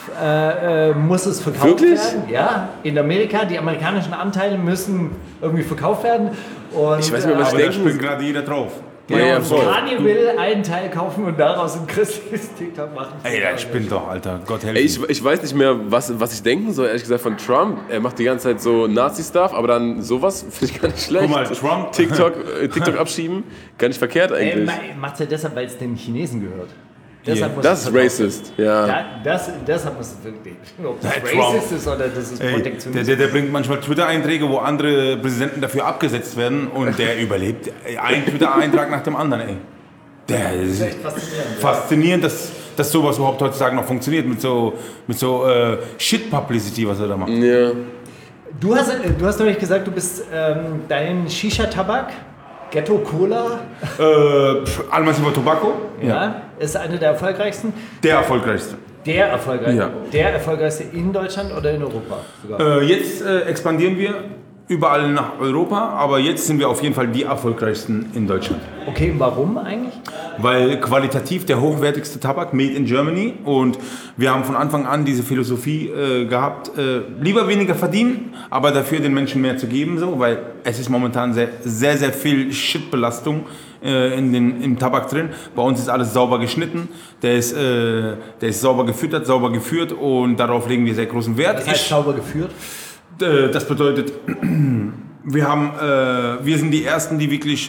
A: äh, äh, muss es verkauft
D: Wirklich?
A: werden. Ja, in Amerika. Die amerikanischen Anteile müssen irgendwie verkauft werden. Und,
D: Ich weiß nicht mehr, was
E: Aber da
D: denken-
E: springt gerade jeder drauf.
D: Ja, ja,
A: und
D: voll.
A: Kanye will einen Teil kaufen und daraus ein christliches TikTok machen.
E: Ey, der spinnt doch, Alter. Gott helfe
D: Ey, ich, ich weiß nicht mehr, was, was ich denken soll, ehrlich gesagt, von Trump. Er macht die ganze Zeit so Nazi-Stuff, aber dann sowas finde ich gar nicht schlecht.
E: Guck mal, Trump-
D: TikTok, äh, TikTok abschieben, gar nicht verkehrt
A: Ey,
D: eigentlich.
A: macht er deshalb, weil es den Chinesen gehört. Deshalb muss
D: Das
A: es
D: ist
A: verkauft
D: racist, ja.
A: Da, das, deshalb muss es wirklich. Ob das
E: Hey,
A: racist
E: Trump.
A: ist oder das ist
E: Ey, der,
A: Protektionismus.
E: der, der bringt manchmal Twitter-Einträge, wo andere Präsidenten dafür abgesetzt werden und der überlebt ein Twitter-Eintrag nach dem anderen, ey. Der ist echt faszinierend. Faszinierend, dass, dass sowas überhaupt heutzutage noch funktioniert, mit so, mit so äh, Shit-Publicity, was er da macht.
D: Ja.
A: Du hast, du hast nämlich gesagt, du bist ähm, dein Shisha-Tabak, Ghetto Cola,
E: Äh, Almaciba Tobacco,
A: ja, ist einer der erfolgreichsten.
E: der erfolgreichste.
A: Der erfolgreichste,
E: Ja.
A: der erfolgreichste in Deutschland oder in Europa sogar?
E: Äh, jetzt äh, expandieren wir überall nach Europa, aber jetzt sind wir auf jeden Fall die erfolgreichsten in Deutschland.
A: Okay, warum eigentlich?
E: Weil qualitativ der hochwertigste Tabak, made in Germany. Und wir haben von Anfang an diese Philosophie äh, gehabt, äh, lieber weniger verdienen, aber dafür den Menschen mehr zu geben, so, weil es ist momentan sehr, sehr, sehr viel Shitbelastung äh, in den, im Tabak drin. Bei uns ist alles sauber geschnitten, der ist, äh, der ist sauber gefüttert, sauber geführt und darauf legen wir sehr großen Wert.
A: Das heißt
E: Ich-
A: sauber geführt?
E: Äh, Das bedeutet, wir, haben, äh, wir sind die Ersten, die wirklich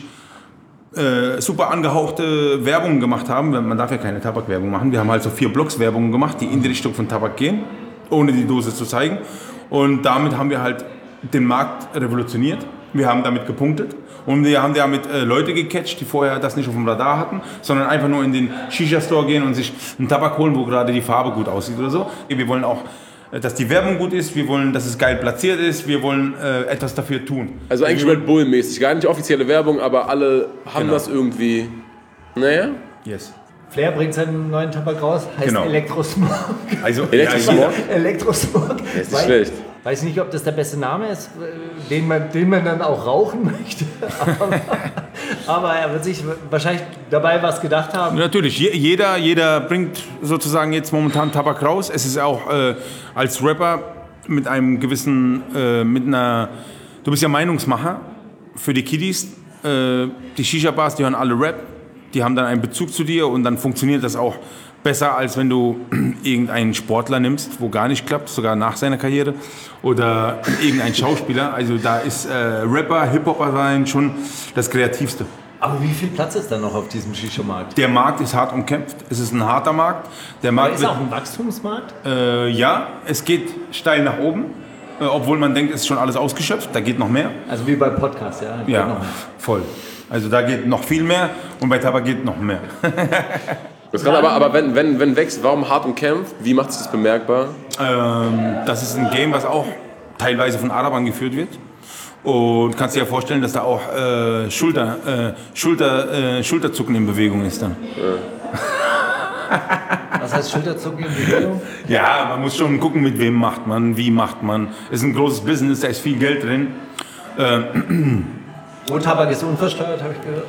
E: äh, super angehauchte Werbung gemacht haben. Man darf ja keine Tabakwerbung machen. Wir haben halt so vier Blocks Werbung gemacht, die in die Richtung von Tabak gehen, ohne die Dose zu zeigen. Und damit haben wir halt den Markt revolutioniert. Wir haben damit gepunktet. Und wir haben damit äh, Leute gecatcht, die vorher das nicht auf dem Radar hatten, sondern einfach nur in den Shisha-Store gehen und sich einen Tabak holen, wo gerade die Farbe gut aussieht oder so. Wir wollen auch, dass die Werbung gut ist, wir wollen, dass es geil platziert ist, wir wollen äh, etwas dafür tun.
D: Also eigentlich Red Bull-mäßig. Gar nicht offizielle Werbung, aber alle haben
E: Genau.
D: das irgendwie. Naja.
E: Yes.
A: Flair bringt seinen neuen Tabak raus, heißt
E: Genau.
A: Elektrosmog.
E: Also,
D: Elektrosmog?
E: Ja,
A: Elektrosmog.
D: Der ist nicht
A: Weiß-
D: schlecht.
A: Weiß nicht, ob das der beste Name ist, äh, den man, den man dann auch rauchen möchte. Aber, aber er wird sich wahrscheinlich dabei was gedacht haben.
E: natürlich, je, jeder, jeder bringt sozusagen jetzt momentan Tabak raus. Es ist auch äh, als Rapper mit einem gewissen, äh, mit einer, du bist ja Meinungsmacher für die Kiddies. Äh, die Shisha-Bars, die hören alle Rap, die haben dann einen Bezug zu dir und dann funktioniert das auch besser, als wenn du irgendeinen Sportler nimmst, wo gar nicht klappt, sogar nach seiner Karriere, oder irgendein Schauspieler. Also da ist äh, Rapper, Hip-Hopper sein schon das Kreativste.
A: Aber wie viel Platz ist da noch auf diesem Shisha-Markt?
E: Der Markt ist hart umkämpft, es ist ein harter Markt. Der
A: Aber
E: Markt
A: ist
E: wird,
A: auch ein Wachstumsmarkt?
E: äh, ja, es geht steil nach oben, äh, obwohl man denkt, es ist schon alles ausgeschöpft, da geht noch mehr.
A: Also wie beim Podcast, ja? Geht
E: Ja,
A: noch mehr.
E: voll. Also da geht noch viel mehr und bei Tabak geht noch mehr.
D: Das kann aber, aber wenn, wenn, wenn wächst, warum hart umkämpft? Wie macht sich das bemerkbar?
E: Ähm, das ist ein Game, was auch teilweise von Arabern geführt wird. Und kannst dir ja vorstellen, dass da auch äh, Schulter, äh, Schulter, äh, Schulterzucken in Bewegung ist dann.
A: Was heißt Schulterzucken in Bewegung?
E: Ja, man muss schon gucken, mit wem macht man, wie macht man. Es ist ein großes Business, da ist viel Geld drin.
A: Rohtabak ist unversteuert, habe ich gehört.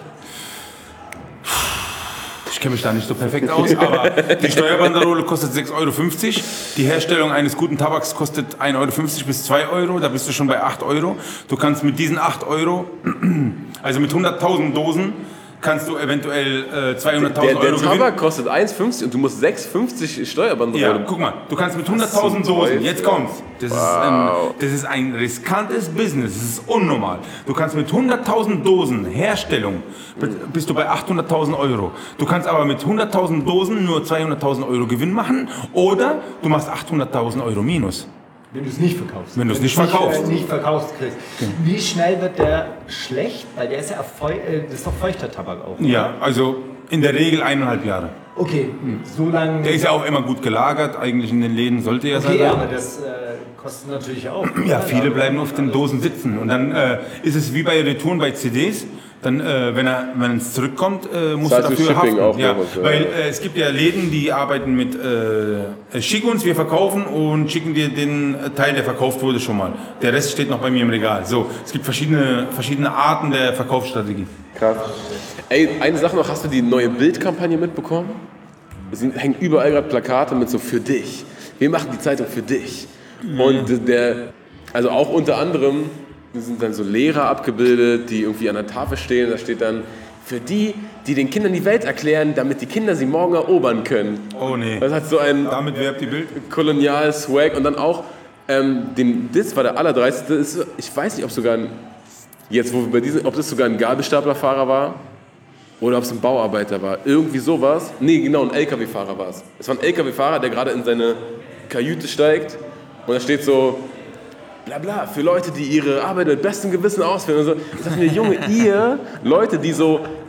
E: Ich kenne mich da nicht so perfekt aus, aber die Steuerbanderole kostet sechs Euro fünfzig. Die Herstellung eines guten Tabaks kostet ein Euro fünfzig bis zwei Euro. Da bist du schon bei acht Euro. Du kannst mit diesen acht Euro, also mit hunderttausend Dosen, kannst du eventuell äh,
D: Der,
E: zweihunderttausend
D: der
E: Euro gewinnen.
D: Tabak kostet eins fünfzig und du musst sechs fünfzig Steuerband
E: Ja,
D: rollen.
E: guck mal, du kannst mit hunderttausend Dosen, jetzt kommt's. Das, ist ein, das ist ein riskantes Business, das ist unnormal. Du kannst mit hunderttausend Dosen Herstellung, b- bist du bei achthunderttausend Euro. Du kannst aber mit hunderttausend Dosen nur zweihunderttausend Euro Gewinn machen oder du machst achthunderttausend Euro Minus.
A: Wenn du es nicht verkaufst.
E: Wenn du es nicht
A: du's
E: verkaufst.
A: Nicht, äh, nicht verkaufst, kriegst. Wie schnell wird der schlecht? Weil der ist ja feu äh, das ist doch feuchter Tabak auch.
E: Ja, also in der Regel eineinhalb Jahre.
A: Okay, so lange.
E: Der ist ja auch immer gut gelagert, eigentlich in den Läden sollte er sein.
A: Okay, aber das äh, kostet natürlich auch.
E: Ja, viele bleiben auf den Dosen sitzen. Und dann äh, ist es wie bei Retouren bei C Ds. Dann, äh, wenn, er, wenn es zurückkommt, äh, muss er
D: Zahlst du
E: dafür
D: Shipping
E: haften.
D: auch
E: Ja,
D: noch und so,
E: weil
D: ja.
E: äh, es gibt ja Läden, die arbeiten mit, äh, schick uns, wir verkaufen und schicken dir den Teil, der verkauft wurde, schon mal. Der Rest steht noch bei mir im Regal. So, es gibt verschiedene, verschiedene Arten der Verkaufsstrategie.
D: Krass. Ey, eine Sache noch, hast du die neue Bildkampagne mitbekommen? Es sind- hängen überall gerade Plakate mit so für dich. Wir machen die Zeitung für dich. Und der, also auch unter anderem sind dann so Lehrer abgebildet, die irgendwie an der Tafel stehen. Da steht dann für die, die den Kindern die Welt erklären, damit die Kinder sie morgen erobern können.
E: Oh nee.
D: Das hat so ein
E: Damit werbt die Bild.
D: Kolonial-Swag und dann auch ähm, den Diss war der allerdreiste. Ist, ich weiß nicht, ob sogar ein, jetzt wo wir bei diesen, ob das sogar ein Gabelstaplerfahrer war oder ob es ein Bauarbeiter war. Irgendwie sowas. Nee, genau, ein L K W-Fahrer war es. Es war ein L K W-Fahrer, der gerade in seine Kajüte steigt und da steht so bla bla, für Leute, die ihre Arbeit mit bestem Gewissen ausführen. Und so. Ich dachte mir, Junge, ihr Leute, die so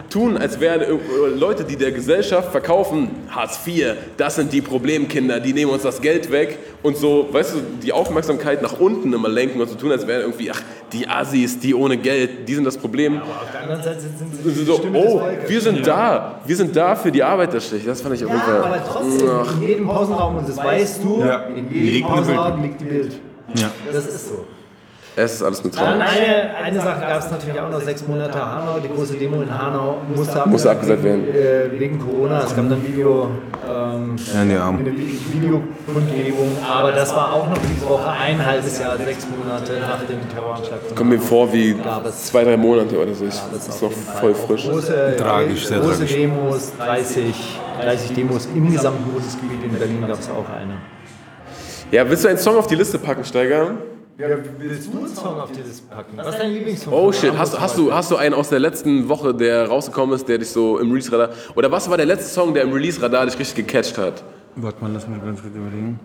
D: tun, als wären Leute, die der Gesellschaft verkaufen, Hartz vier, das sind die Problemkinder, die nehmen uns das Geld weg und so, weißt du, die Aufmerksamkeit nach unten immer lenken und so tun, als wären irgendwie, ach, die Assis, die ohne Geld, die sind das Problem.
F: Aber auf der anderen Seite sind sie die
D: So,
F: Stimme
D: oh,
F: des Volkes.
D: wir sind da, wir sind da für die Arbeiterschicht, das fand ich auf jeden
F: Ja,
D: Fall.
F: aber trotzdem, in jedem Pausenraum, und das weißt du,
E: Ja.
F: in
E: Liegt
F: jedem
E: eine
F: Pausenraum liegt die Bild.
E: Ja.
F: Das ist so.
D: Es ist alles mit
F: Dann
D: Traum.
F: eine, eine Sache gab es natürlich auch noch, sechs Monate Hanau, die große Demo in Hanau musste,
D: Musste abgesagt werden.
F: Äh, wegen Corona, es gab dann Video, ähm,
E: Ja, in die Arme.
F: eine Videokundgebung, aber das war auch noch diese Woche, ein halbes Jahr, sechs Monate nach dem Terroranschlag.
D: Kommt mir vor wie
F: Gab es-
D: zwei, drei Monate oder so. Ich,
F: Das
D: das ist
F: auf
D: noch
F: jeden Fall
D: voll
F: auch
D: frisch.
F: Große,
E: Tragisch, sehr
F: große
E: tragisch.
F: Demos, dreißig, dreißig Demos im gesamten Bundesgebiet. In Berlin gab es auch eine.
D: Ja, willst du einen Song auf die Liste packen, Steiger?
F: Ja, willst du einen Song auf die Liste packen? Was ist dein Lieblingssong?
D: Oh shit, hast, hast, du, hast du einen aus der letzten Woche, der rausgekommen ist, der dich so im Release-Radar... Oder was war der letzte Song, der im Release-Radar dich richtig gecatcht hat?
E: Warte mal, lass mal ganz kurz überlegen.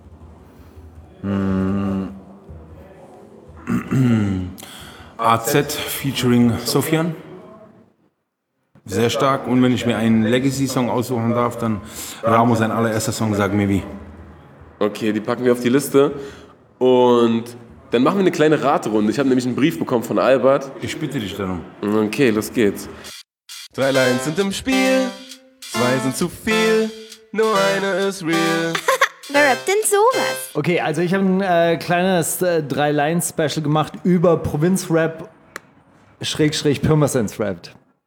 E: Hm. A Z featuring Sofian. Sehr stark. Und wenn ich mir einen Legacy-Song aussuchen darf, dann Ramo sein allererster Song, Sag mir wie.
D: Okay, die packen wir auf die Liste. Und dann machen wir eine kleine Raterunde. Ich habe nämlich einen Brief bekommen von Albert.
E: Ich bitte dich darum.
D: Okay, los geht's.
G: Drei Lines sind im Spiel, zwei sind zu viel, nur eine ist real.
H: Wer rappt denn sowas?
F: Okay, also ich habe ein äh, kleines äh, Drei-Lines-Special gemacht über Provinz-Rap, Schrägstrich Pirmasens-Rap.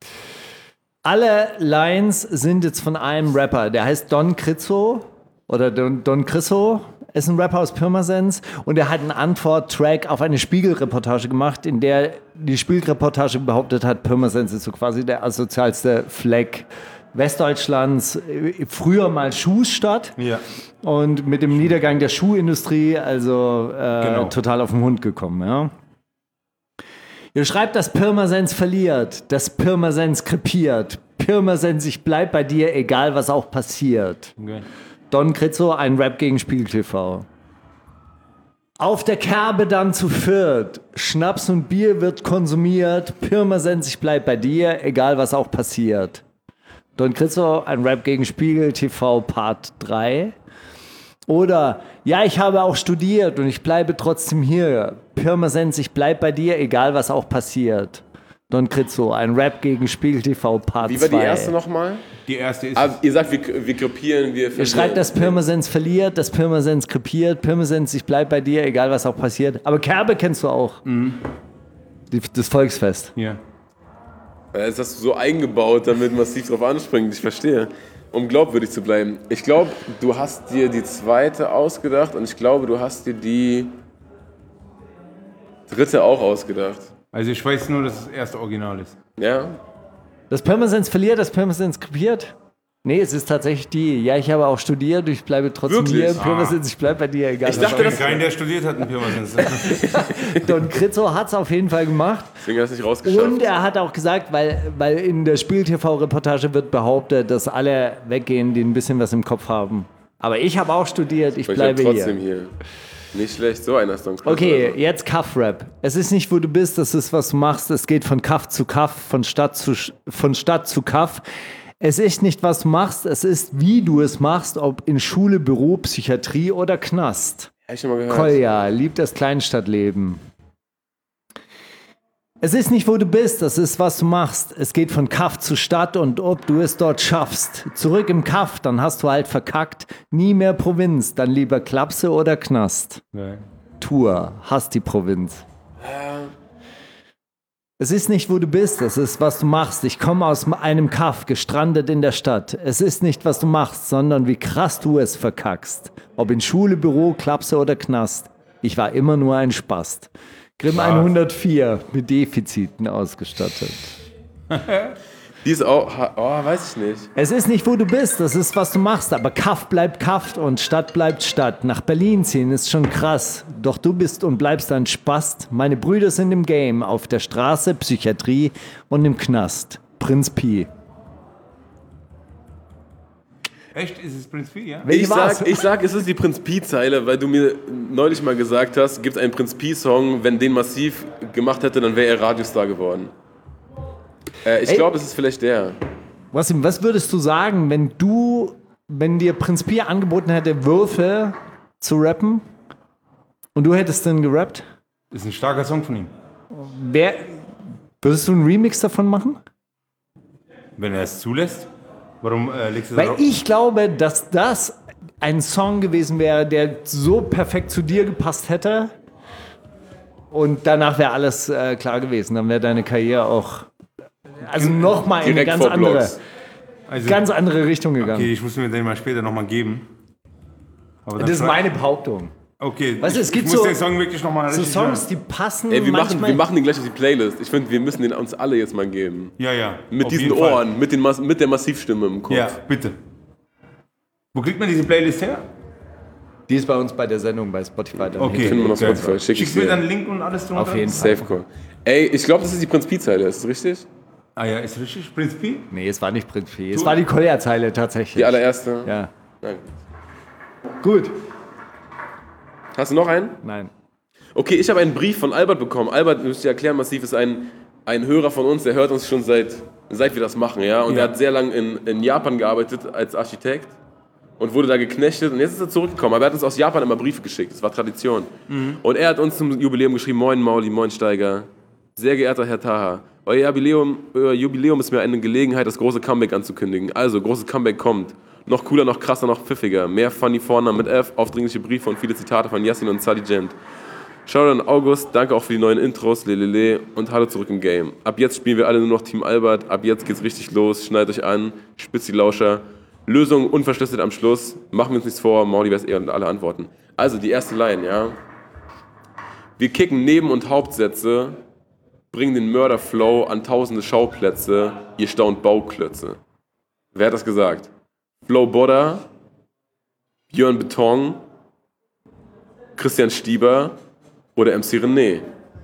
F: Alle Lines sind jetzt von einem Rapper, der heißt Don Crizzo oder Don, Don Crisso, ist ein Rapper aus Pirmasens und er hat einen Antwort-Track auf eine Spiegel-Reportage gemacht, in der die Spiegel-Reportage behauptet hat, Pirmasens ist so quasi der asozialste Fleck Westdeutschlands, früher mal Schuhstadt.
E: Ja.
F: Und mit dem Niedergang der Schuhindustrie, also äh,
E: Genau.
F: total auf den Hund gekommen, ja. Ihr schreibt, dass Pirmasens verliert, dass Pirmasens krepiert. Pirmasens, ich bleib bei dir, egal was auch passiert.
E: Okay.
F: Don Crizzo, ein Rap gegen Spiegel T V. Auf der Kerbe dann zu viert. Schnaps und Bier wird konsumiert. Pirmasens, ich bleib bei dir, egal was auch passiert. Don Crizzo, ein Rap gegen Spiegel T V Part drei. Oder, ja, ich habe auch studiert und ich bleibe trotzdem hier. Pirmasens, ich bleib bei dir, egal was auch passiert. Don Crizzo, ein Rap gegen Spiegel T V Part zwei.
D: Wie war die erste nochmal?
E: Die erste ist.
D: Ah, ihr sagt, wir, wir krepieren, wir...
F: Ihr schreibt, dass Pirmasens verliert, dass Pirmasens krepiert. Pirmasens, ich bleib bei dir, egal was auch passiert. Aber Kerbe kennst du auch. Die, das Volksfest.
E: Ja.
D: Das hast du so eingebaut, damit massiv drauf anspringt. Ich verstehe. Um glaubwürdig zu bleiben. Ich glaube, du hast dir die zweite ausgedacht und ich glaube, du hast dir die dritte auch ausgedacht.
E: Also ich weiß nur, dass das erste Original ist.
D: Ja?
F: Das Pirmasens verliert, das Pirmasens krepiert. Nee, es ist tatsächlich die. Ja, ich habe auch studiert, ich bleibe trotzdem
D: Wirklich?
F: hier. Pirmasens, ich bleib bei dir, egal
D: Ich
F: was
D: dachte,
F: auch
D: das-
E: Kein, der studiert hat, ein Pirmasens.
F: Don Crizzo hat es auf jeden Fall gemacht.
D: Deswegen hast du nicht rausgeschafft.
F: Und er hat auch gesagt, weil, weil in der Spiegel-T V-Reportage wird behauptet, dass alle weggehen, die ein bisschen was im Kopf haben. Aber ich habe auch studiert, ich
D: ich bleib
F: bleibe
D: trotzdem
F: hier.
D: hier. Nicht schlecht, so einer Song.
F: Okay, jetzt Kaff-Rap. Es ist nicht, wo du bist, das ist, was du machst. Es geht von Kaff zu Kaff, von Stadt zu, Sch- von Stadt zu Kaff. Es ist nicht, was du machst, es ist, wie du es machst, ob in Schule, Büro, Psychiatrie oder Knast.
D: Hab ich schon mal gehört.
F: Kolja liebt das Kleinstadtleben. Es ist nicht, wo du bist, das ist, was du machst. Es geht von Kaff zu Stadt und ob du es dort schaffst. Zurück im Kaff, dann hast du halt verkackt. Nie mehr Provinz, dann lieber Klapse oder Knast.
E: Ja.
F: Tour, hasst die Provinz. Es ist nicht, wo du bist, es ist, was du machst. Ich komme aus einem Kaff, gestrandet in der Stadt. Es ist nicht, was du machst, sondern wie krass du es verkackst. Ob in Schule, Büro, Klapse oder Knast. Ich war immer nur ein Spast. Grimm hundertvier, mit Defiziten ausgestattet.
D: Die ist auch, oh, weiß ich nicht.
F: Es ist nicht, wo du bist, das ist, was du machst. Aber Kaff bleibt Kaff und Stadt bleibt Stadt. Nach Berlin ziehen ist schon krass. Doch du bist und bleibst ein Spast. Meine Brüder sind im Game, auf der Straße, Psychiatrie und im Knast. Prinz Pi.
E: Echt? Ist es Prinz Pi, ja?
F: Welche
D: Ich
F: war's?
D: sag, ich sag, es ist die Prinz Pi-Zeile, weil du mir neulich mal gesagt hast, gibt es einen Prinz Pi-Song, wenn den massiv gemacht hätte, dann wäre er Radiostar geworden. Äh, ich
F: Ey.
D: glaube, es ist vielleicht der.
F: Wasim, was würdest du sagen, wenn du, wenn dir Prinz Pi angeboten hätte, Würfel zu rappen und du hättest dann gerappt?
E: Ist ein starker Song von ihm.
F: Wer, würdest du einen Remix davon machen?
E: Wenn er es zulässt. Warum äh, legst du das
F: Weil
E: auf?
F: ich glaube, dass das ein Song gewesen wäre, der so perfekt zu dir gepasst hätte. Und danach wäre alles äh, klar gewesen. Dann wäre deine Karriere auch also nochmal in eine
D: Direkt
F: ganz
D: vor
F: andere,
D: Blogs.
E: Also,
F: ganz andere Richtung gegangen.
E: okay, ich muss mir den mal später nochmal geben. Aber dann
F: Das ist
E: fra-
F: meine Behauptung.
E: Okay,
F: Weißt du,
E: ich,
F: es gibt
E: ich muss
F: so-
E: den Song wirklich nochmal
F: So
E: richtig
F: Songs,
E: hören.
F: die passen
D: Ey, wir machen,
F: manchmal.
D: wir machen den gleich auf die Playlist. Ich finde, wir müssen den uns alle jetzt mal geben.
E: Ja, ja.
D: Mit
E: auf
D: diesen
E: jeden Fall.
D: Ohren, mit, den Mas mit der Massivstimme im Kopf.
E: Ja, bitte. Wo kriegt man diese Playlist her?
F: Die ist bei uns bei der Sendung bei Spotify. Dann
E: Okay.
D: Finden wir auf
E: geil.
D: Spotify. Schick ich
E: Schickst mir
D: dir.
E: dann einen Link und alles drunter?
F: Auf jeden Fall.
D: Safe Call. Ey, ich glaube, das ist die Prinz Pi-Zeile, ist das richtig?
E: Ah ja, ist richtig. Prinz Pi?
F: Nee, es war nicht Prinz Pi. Es war die Kolja-Zeile tatsächlich.
D: Die allererste?
F: Ja.
D: Nein.
F: Gut.
D: Hast du noch einen?
F: Nein.
D: Okay, ich habe einen Brief von Albert bekommen. Albert, müsst ihr erklären, Massiv ist ein, ein Hörer von uns, der hört uns schon seit, seit wir das machen, ja. Und
E: Ja.
D: er hat sehr lange in, in Japan gearbeitet als Architekt und wurde da geknechtet und jetzt ist er zurückgekommen. Aber er hat uns aus Japan immer Briefe geschickt, das war Tradition. Und er hat uns zum Jubiläum geschrieben, moin Mauli, moin Steiger, sehr geehrter Herr Taha, euer Jubiläum, euer Jubiläum ist mir eine Gelegenheit, das große Comeback anzukündigen. Also, großes Comeback kommt. Noch cooler, noch krasser, noch pfiffiger. Mehr funny Vornamen mit F, aufdringliche Briefe und viele Zitate von Yassin und Sally Gent. Shoutout an August, danke auch für die neuen Intros, lelele und hallo zurück im Game. Ab jetzt spielen wir alle nur noch Team Albert, ab jetzt geht's richtig los, schneidet euch an, spitzt die Lauscher. Lösung unverschlüsselt am Schluss, machen wir uns nichts vor, Mauli weiß eher und alle antworten. Also die erste Line, ja. Wir kicken Neben- und Hauptsätze, bringen den Mörderflow an tausende Schauplätze, ihr staunt Bauklötze. Wer hat das gesagt? Flo Bodder, Björn Beton, Christian Stieber oder M C René?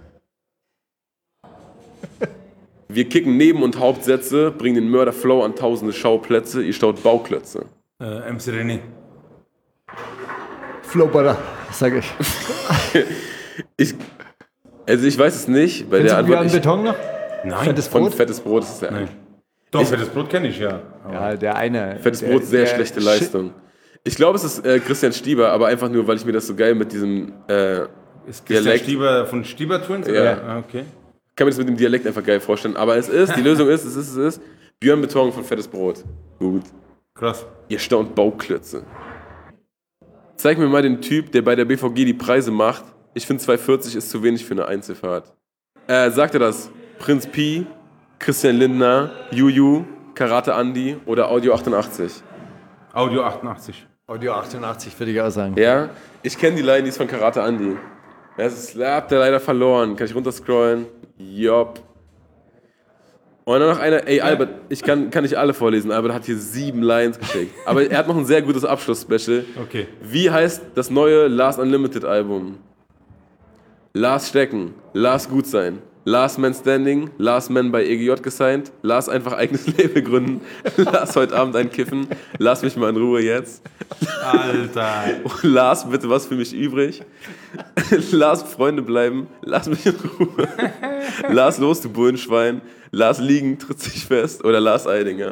D: Wir kicken Neben- und Hauptsätze, bringen den Mörderflow an tausende Schauplätze, ihr staut Bauklötze.
E: Äh, M C René.
F: Flowbutter, sag ich.
D: Ich, also ich weiß es nicht, bei
F: Kennst
D: der
F: du Björn
D: Antwort ich,
F: Beton noch?
E: Nein.
F: Fettes
D: von
F: Brot?
D: Fettes Brot ist es der.
E: Nein. Doch, für das Brot kenne ich, ja. Aber
F: Ja, der eine.
D: Fettes
F: der,
D: Brot, sehr
F: der
D: schlechte
F: Shit-
D: Leistung. Ich glaube, es ist äh, Christian Stieber, aber einfach nur, weil ich mir das so geil mit diesem äh,
E: ist Christian
D: Dialekt,
E: Stieber von Stieber Twins?
D: Ja.
E: Oder? Ah, okay.
D: kann mir das mit dem Dialekt einfach geil vorstellen. Aber es ist, die Lösung ist, es ist, es ist Björn Beton von Fettes Brot. Gut.
E: Krass.
D: Ihr staunt Bauklötze. Zeig mir mal den Typ, der bei der B V G die Preise macht. Ich finde zwei vierzig ist zu wenig für eine Einzelfahrt. Äh, sagt er das? Prinz Pi, Christian Lindner, Juju, Karate Andi oder Audio achtundachtzig?
E: Audio achtundachtzig.
F: Audio achtundachtzig würde ich auch sagen.
D: Ja? Ich kenne die Line, die ist von Karate Andi. Das ist, habt ihr leider verloren. Kann ich runterscrollen? Jopp. Und dann noch einer, ey Albert, ich kann, kann nicht alle vorlesen, Albert hat hier sieben Lines geschickt. Aber er hat noch ein sehr gutes Abschluss-Special.
E: Okay.
D: Wie heißt das neue Last Unlimited Album? Last Stecken, Last Gut sein, Last Man Standing, Last Man bei E G J gesigned, Last einfach eigenes Label gründen, Last heute Abend ein Kiffen, lass mich mal in Ruhe jetzt.
E: Alter.
D: Lars, bitte was für mich übrig. Lars, Freunde bleiben. Lass mich in Ruhe. Lars, los, du Bullenschwein. Lars liegen, tritt sich fest. Oder Lars Eidinger.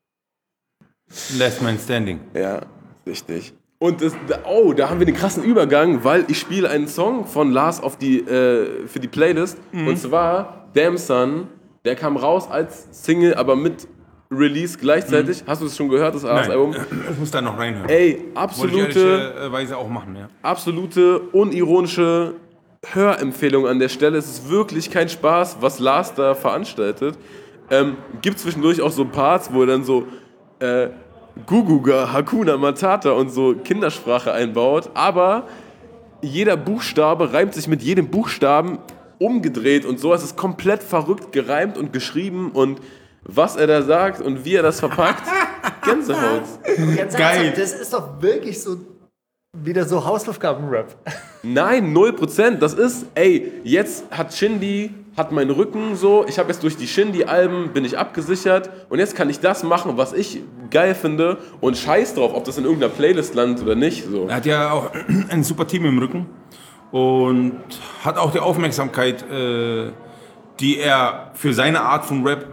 E: Last Man Standing.
D: Ja, richtig. Und das, oh, da haben wir den krassen Übergang, weil ich spiele einen Song von Lars auf die, äh, für die Playlist. Und zwar Damn Son. Der kam raus als Single, aber mit Release gleichzeitig. Hast du das schon gehört, das Lars-Album?
E: Ich muss da noch reinhören.
D: Ey,
E: Wollte ich
D: absolute...
E: ehrlicherweise auch machen, ja.
D: absolute unironische Hörempfehlung an der Stelle. Es ist wirklich kein Spaß, was Lars da veranstaltet. Ähm, gibt zwischendurch auch so Parts, wo er dann so äh, Guguga, Hakuna Matata und so Kindersprache einbaut, aber jeder Buchstabe reimt sich mit jedem Buchstaben umgedreht und so. Es ist komplett verrückt gereimt und geschrieben und was er da sagt und wie er das verpackt, Gänsehaut.
E: Geil.
F: Das ist doch wirklich so wieder so Hausaufgaben-Rap.
D: Nein, null Prozent. Das ist, ey, jetzt hat Shindy, hat meinen Rücken so, ich habe jetzt durch die Shindy-Alben, bin ich abgesichert und jetzt kann ich das machen, was ich geil finde und scheiß drauf, ob das in irgendeiner Playlist landet oder nicht. So.
E: Er hat ja auch ein super Team im Rücken und hat auch die Aufmerksamkeit, äh, die er für seine Art von Rap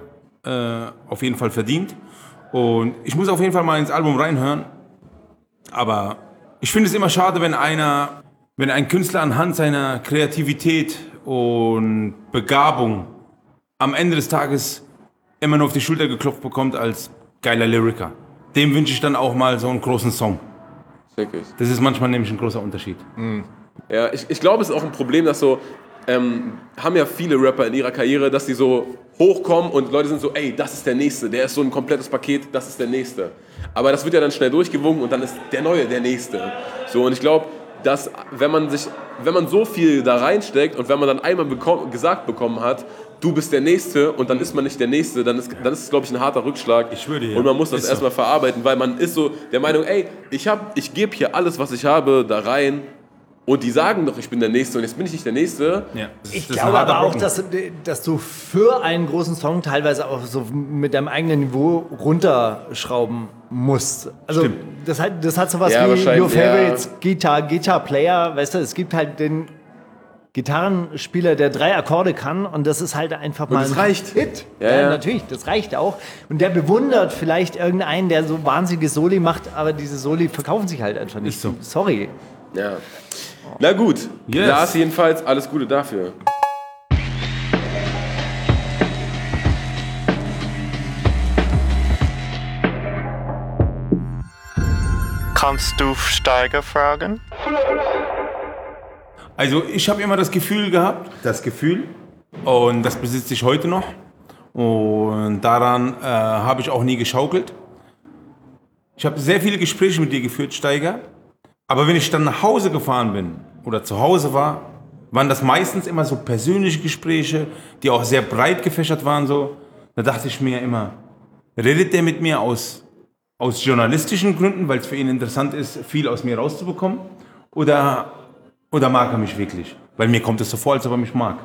E: äh, auf jeden Fall verdient. Und ich muss auf jeden Fall mal ins Album reinhören. Aber ich finde es immer schade, wenn einer, wenn ein Künstler anhand seiner Kreativität und Begabung am Ende des Tages immer nur auf die Schulter geklopft bekommt als geiler Lyriker. Dem wünsche ich dann auch mal so einen großen Song.
D: Wirklich.
E: Das ist manchmal nämlich ein großer Unterschied.
D: Mhm. Ja, ich, ich glaube, es ist auch ein Problem, dass so, ähm, haben ja viele Rapper in ihrer Karriere, dass die so hochkommen und Leute sind so, ey, das ist der Nächste, der ist so ein komplettes Paket, das ist der Nächste. Aber das wird ja dann schnell durchgewunken und dann ist der Neue der Nächste. So, und ich glaube, dass wenn man sich, wenn man so viel da reinsteckt und wenn man dann einmal bekommen, gesagt bekommen hat, du bist der Nächste und dann ist man nicht der Nächste, dann ist, dann ist es, glaube ich, ein harter Rückschlag.
E: Ich würde ja.
D: Und man muss das
E: Ist
D: erstmal
E: so.
D: verarbeiten, weil man ist so der Meinung, ey, ich, hab, ich gebe hier alles, was ich habe, da rein. Und die sagen doch, ich bin der Nächste und jetzt bin ich nicht der Nächste.
E: Ja, das ist,
F: Ich
E: das ist
F: glaube
E: ein harter
F: aber auch,
E: Brocken.
F: dass, dass du für einen großen Song teilweise auch so mit deinem eigenen Niveau runterschrauben musst. Also
E: Stimmt.
F: das hat, das hat sowas
D: Ja,
F: wie
D: wahrscheinlich,
F: Your Favorites
D: ja.
F: Guitar, Guitar Player, weißt du, es gibt halt den Gitarrenspieler, der drei Akkorde kann und das ist halt einfach mal
D: das
F: ein
D: reicht.
F: Hit.
D: Ja,
F: Ja,
D: ja.
F: natürlich, das reicht auch. Und der bewundert vielleicht irgendeinen, der so wahnsinnige Soli macht, aber diese Soli verkaufen sich halt einfach nicht.
E: Ist so.
F: Sorry.
D: Ja. Na gut,
E: Yes.
D: Lars jedenfalls, alles Gute dafür.
I: Kannst du Steiger fragen?
E: Also ich habe immer das Gefühl gehabt, das Gefühl, und das besitze ich heute noch. Und daran äh, habe ich auch nie geschaukelt. Ich habe sehr viele Gespräche mit dir geführt, Steiger. Aber wenn ich dann nach Hause gefahren bin oder zu Hause war, waren das meistens immer so persönliche Gespräche, die auch sehr breit gefächert waren. So. Da dachte ich mir immer, redet der mit mir aus, aus journalistischen Gründen, weil es für ihn interessant ist, viel aus mir rauszubekommen? Oder, oder mag er mich wirklich? Weil mir kommt es so vor, als ob er mich mag.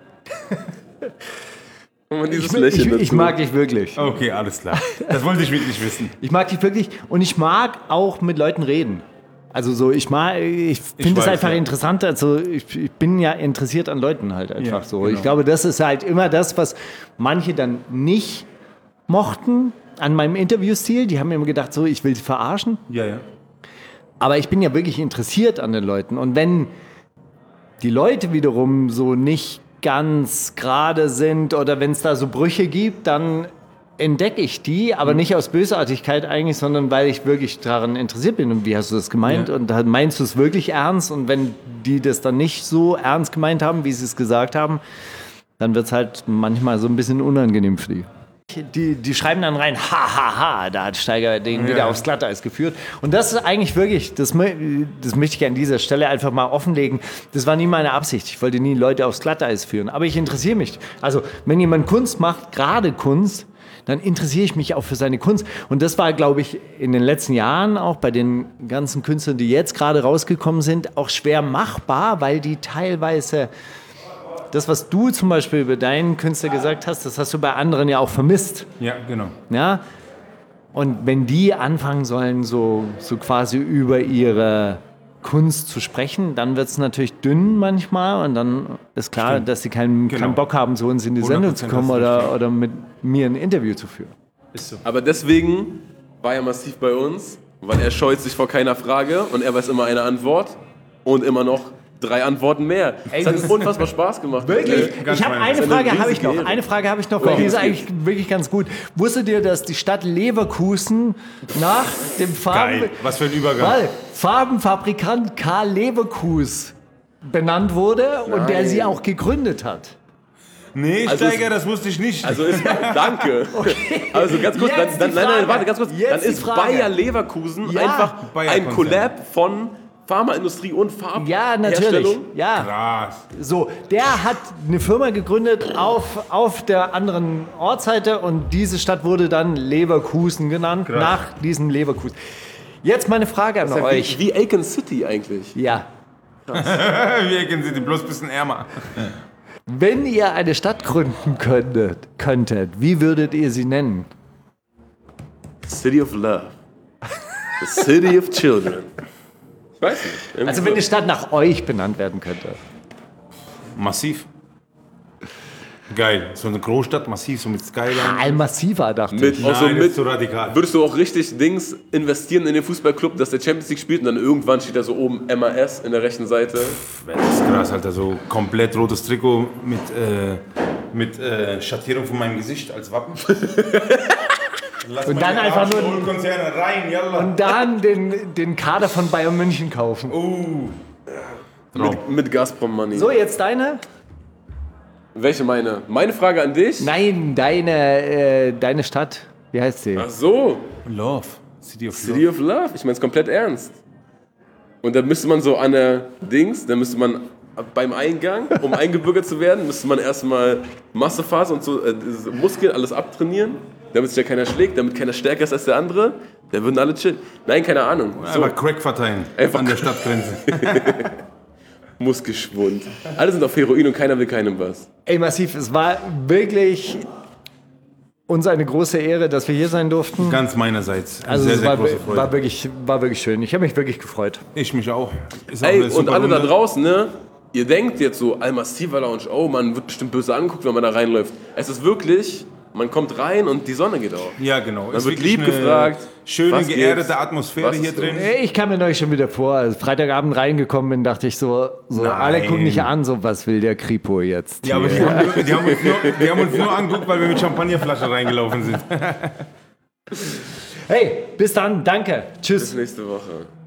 D: Und dieses
F: Ich, ich,
D: Lächeln
F: ich
D: dazu.
F: mag dich wirklich.
E: Okay, alles klar. Das wollte ich wirklich wissen.
F: Ich mag dich wirklich und ich mag auch mit Leuten reden. Also so, ich mag, ich finde es
E: weiß,
F: einfach
E: ja.
F: interessant. Also ich, ich bin ja interessiert an Leuten halt einfach
E: Ja,
F: so.
E: genau.
F: Ich glaube, das ist halt immer das, was manche dann nicht mochten an meinem Interviewstil. Die haben mir immer gedacht, so, ich will sie verarschen.
E: Ja, ja.
F: Aber ich bin ja wirklich interessiert an den Leuten. Und wenn die Leute wiederum so nicht ganz gerade sind oder wenn es da so Brüche gibt, dann entdecke ich die, aber nicht aus Bösartigkeit eigentlich, sondern weil ich wirklich daran interessiert bin. Und wie hast du das gemeint?
E: Ja.
F: Und dann meinst du es wirklich ernst? Und wenn die das dann nicht so ernst gemeint haben, wie sie es gesagt haben, dann wird es halt manchmal so ein bisschen unangenehm für die. Die, die schreiben dann rein, ha, ha, ha, da hat Steiger den wieder
E: Ja.
F: aufs Glatteis geführt. Und das ist eigentlich wirklich, das, mö- das möchte ich an dieser Stelle einfach mal offenlegen, das war nie meine Absicht. Ich wollte nie Leute aufs Glatteis führen. Aber ich interessiere mich. Also, wenn jemand Kunst macht, gerade Kunst, dann interessiere ich mich auch für seine Kunst. Und das war, glaube ich, in den letzten Jahren auch bei den ganzen Künstlern, die jetzt gerade rausgekommen sind, auch schwer machbar, weil die teilweise das, was du zum Beispiel über deinen Künstler gesagt hast, das hast du bei anderen ja auch vermisst.
E: Ja, genau.
F: Ja? Und wenn die anfangen sollen, so, so quasi über ihre Kunst zu sprechen, dann wird es natürlich dünn manchmal und dann ist klar,
E: Stimmt.
F: dass sie keinen,
E: Genau.
F: keinen Bock haben, zu uns in die Sendung zu
E: hundert Prozent
F: kommen
E: hast du
F: oder,
E: recht.
F: oder mit mir ein Interview zu führen.
E: Ist so.
D: Aber deswegen war er massiv bei uns, weil er scheut sich vor keiner Frage und er weiß immer eine Antwort und immer noch drei Antworten mehr.
F: Ey,
D: Es hat
F: das-
D: unfassbar Spaß gemacht.
F: Wirklich?
D: Äh,
E: Ganz
F: Ich habe
E: fein.
F: eine
D: Das ist eine
F: Frage habe ich
D: riesige
F: noch.
D: Ehre.
F: Eine Frage habe ich noch, weil
D: Oh,
F: die ist
D: jetzt
F: eigentlich wirklich ganz gut. Wusstet ihr, dass die Stadt Leverkusen nach dem Farben
E: Geil. Was für ein Übergang.
F: Weil Farbenfabrikant Karl Leverkus benannt wurde und der
D: Nein.
F: sie auch gegründet hat?
E: Nee,
D: Also
E: Steiger,
D: es-
E: das wusste ich nicht.
D: Also ist, danke. Also ganz kurz, dann,
F: Jetzt
D: dann,
F: die
D: nein, nein,
F: Frage.
D: warte, ganz kurz.
F: Jetzt
D: Dann
F: die
D: ist
F: Frage.
D: Bayer Leverkusen
F: Ja.
D: einfach
E: Bayer
D: ein
E: Konzern.
D: Collab von Pharmaindustrie und Farbherstellung.
F: Ja, natürlich. Ja.
E: Krass.
F: So, der hat eine Firma gegründet auf, auf der anderen Ortsseite und diese Stadt wurde dann Leverkusen genannt,
E: Krass.
F: nach diesem Leverkusen. Jetzt meine Frage an
D: Das ist ja
F: euch.
D: wie, wie Aiken City eigentlich.
F: Ja.
E: Wir kennen sie bloß ein bisschen ärmer.
F: Wenn ihr eine Stadt gründen könntet, könntet, wie würdet ihr sie nennen?
D: City of Love. The City of Children. Ich weiß nicht. Irgendwie
F: Also
D: so.
F: wenn eine Stadt nach euch benannt werden könnte.
E: Massiv. Geil. So eine Großstadt, massiv, so mit Skyline.
F: Al Massiva, dachte ich.
D: Mit, auch so
E: Nein, das
D: mit,
E: ist so radikal.
D: würdest du auch richtig Dings investieren in den Fußballclub, dass der Champions League spielt und dann irgendwann steht da so oben M A S in der rechten Seite?
E: Das ist krass, Alter. So komplett rotes Trikot mit, äh, mit äh, Schattierung von meinem Gesicht als Wappen. Lass
F: Und
E: mal
F: dann
E: die
F: einfach nur-
E: Konzerne rein, yalla.
F: Und dann den, den Kader von Bayern München kaufen.
E: Uh.
D: Mit, mit Gazprom Money.
F: So, jetzt deine?
D: Welche meine? Meine Frage an dich?
F: Nein, deine, äh, deine Stadt. Wie heißt sie?
D: Ach so,
E: Love. City of
D: City of Love. Ich meine es komplett ernst. Und da müsste man so an der Dings, da müsste man beim Eingang, um eingebürgert zu werden, müsste man erstmal Massephase und so, äh, diese Muskeln, alles abtrainieren, damit sich ja keiner schlägt, damit keiner stärker ist als der andere. Da würden alle chillen. Nein, keine Ahnung. So,
E: Einfach Crack verteilen.
D: Einfach
E: an der Stadtgrenze.
D: Muskelschwund. Alle sind auf Heroin und keiner will keinem was.
F: Ey, Massiv, es war wirklich uns eine große Ehre, dass wir hier sein durften.
E: Ganz meinerseits. Eine
F: Also
E: sehr,
F: es
E: sehr
F: war,
E: große Freude.
F: war, wirklich, war wirklich schön. Ich habe mich wirklich gefreut.
E: Ich mich auch. Ist auch
D: Ey,
E: eine
D: und
E: super
D: alle da
E: Runde.
D: draußen, ne? Ihr denkt jetzt so, Al Massiva Lounge, oh, man wird bestimmt böse angeguckt, wenn man da reinläuft. Es ist wirklich, man kommt rein und die Sonne geht auf.
E: Ja, genau.
D: Man
E: Ist
D: wird
E: wirklich
D: lieb
E: eine
D: gefragt.
E: Schöne,
D: Was
E: geerdete
D: geht's?
E: Atmosphäre
D: Was
E: hier
D: ist so?
E: drin.
F: Ey, Ich kam mir neulich schon wieder vor, als Freitagabend reingekommen bin, dachte ich so, so
E: Nein.
F: alle gucken mich an, so was will der Kripo jetzt?
E: Ja, aber die
F: hier?
E: haben, die, haben uns nur, die haben uns nur angeguckt, weil wir mit Champagnerflaschen reingelaufen sind.
F: Hey, bis dann, danke. Tschüss.
D: Bis nächste Woche.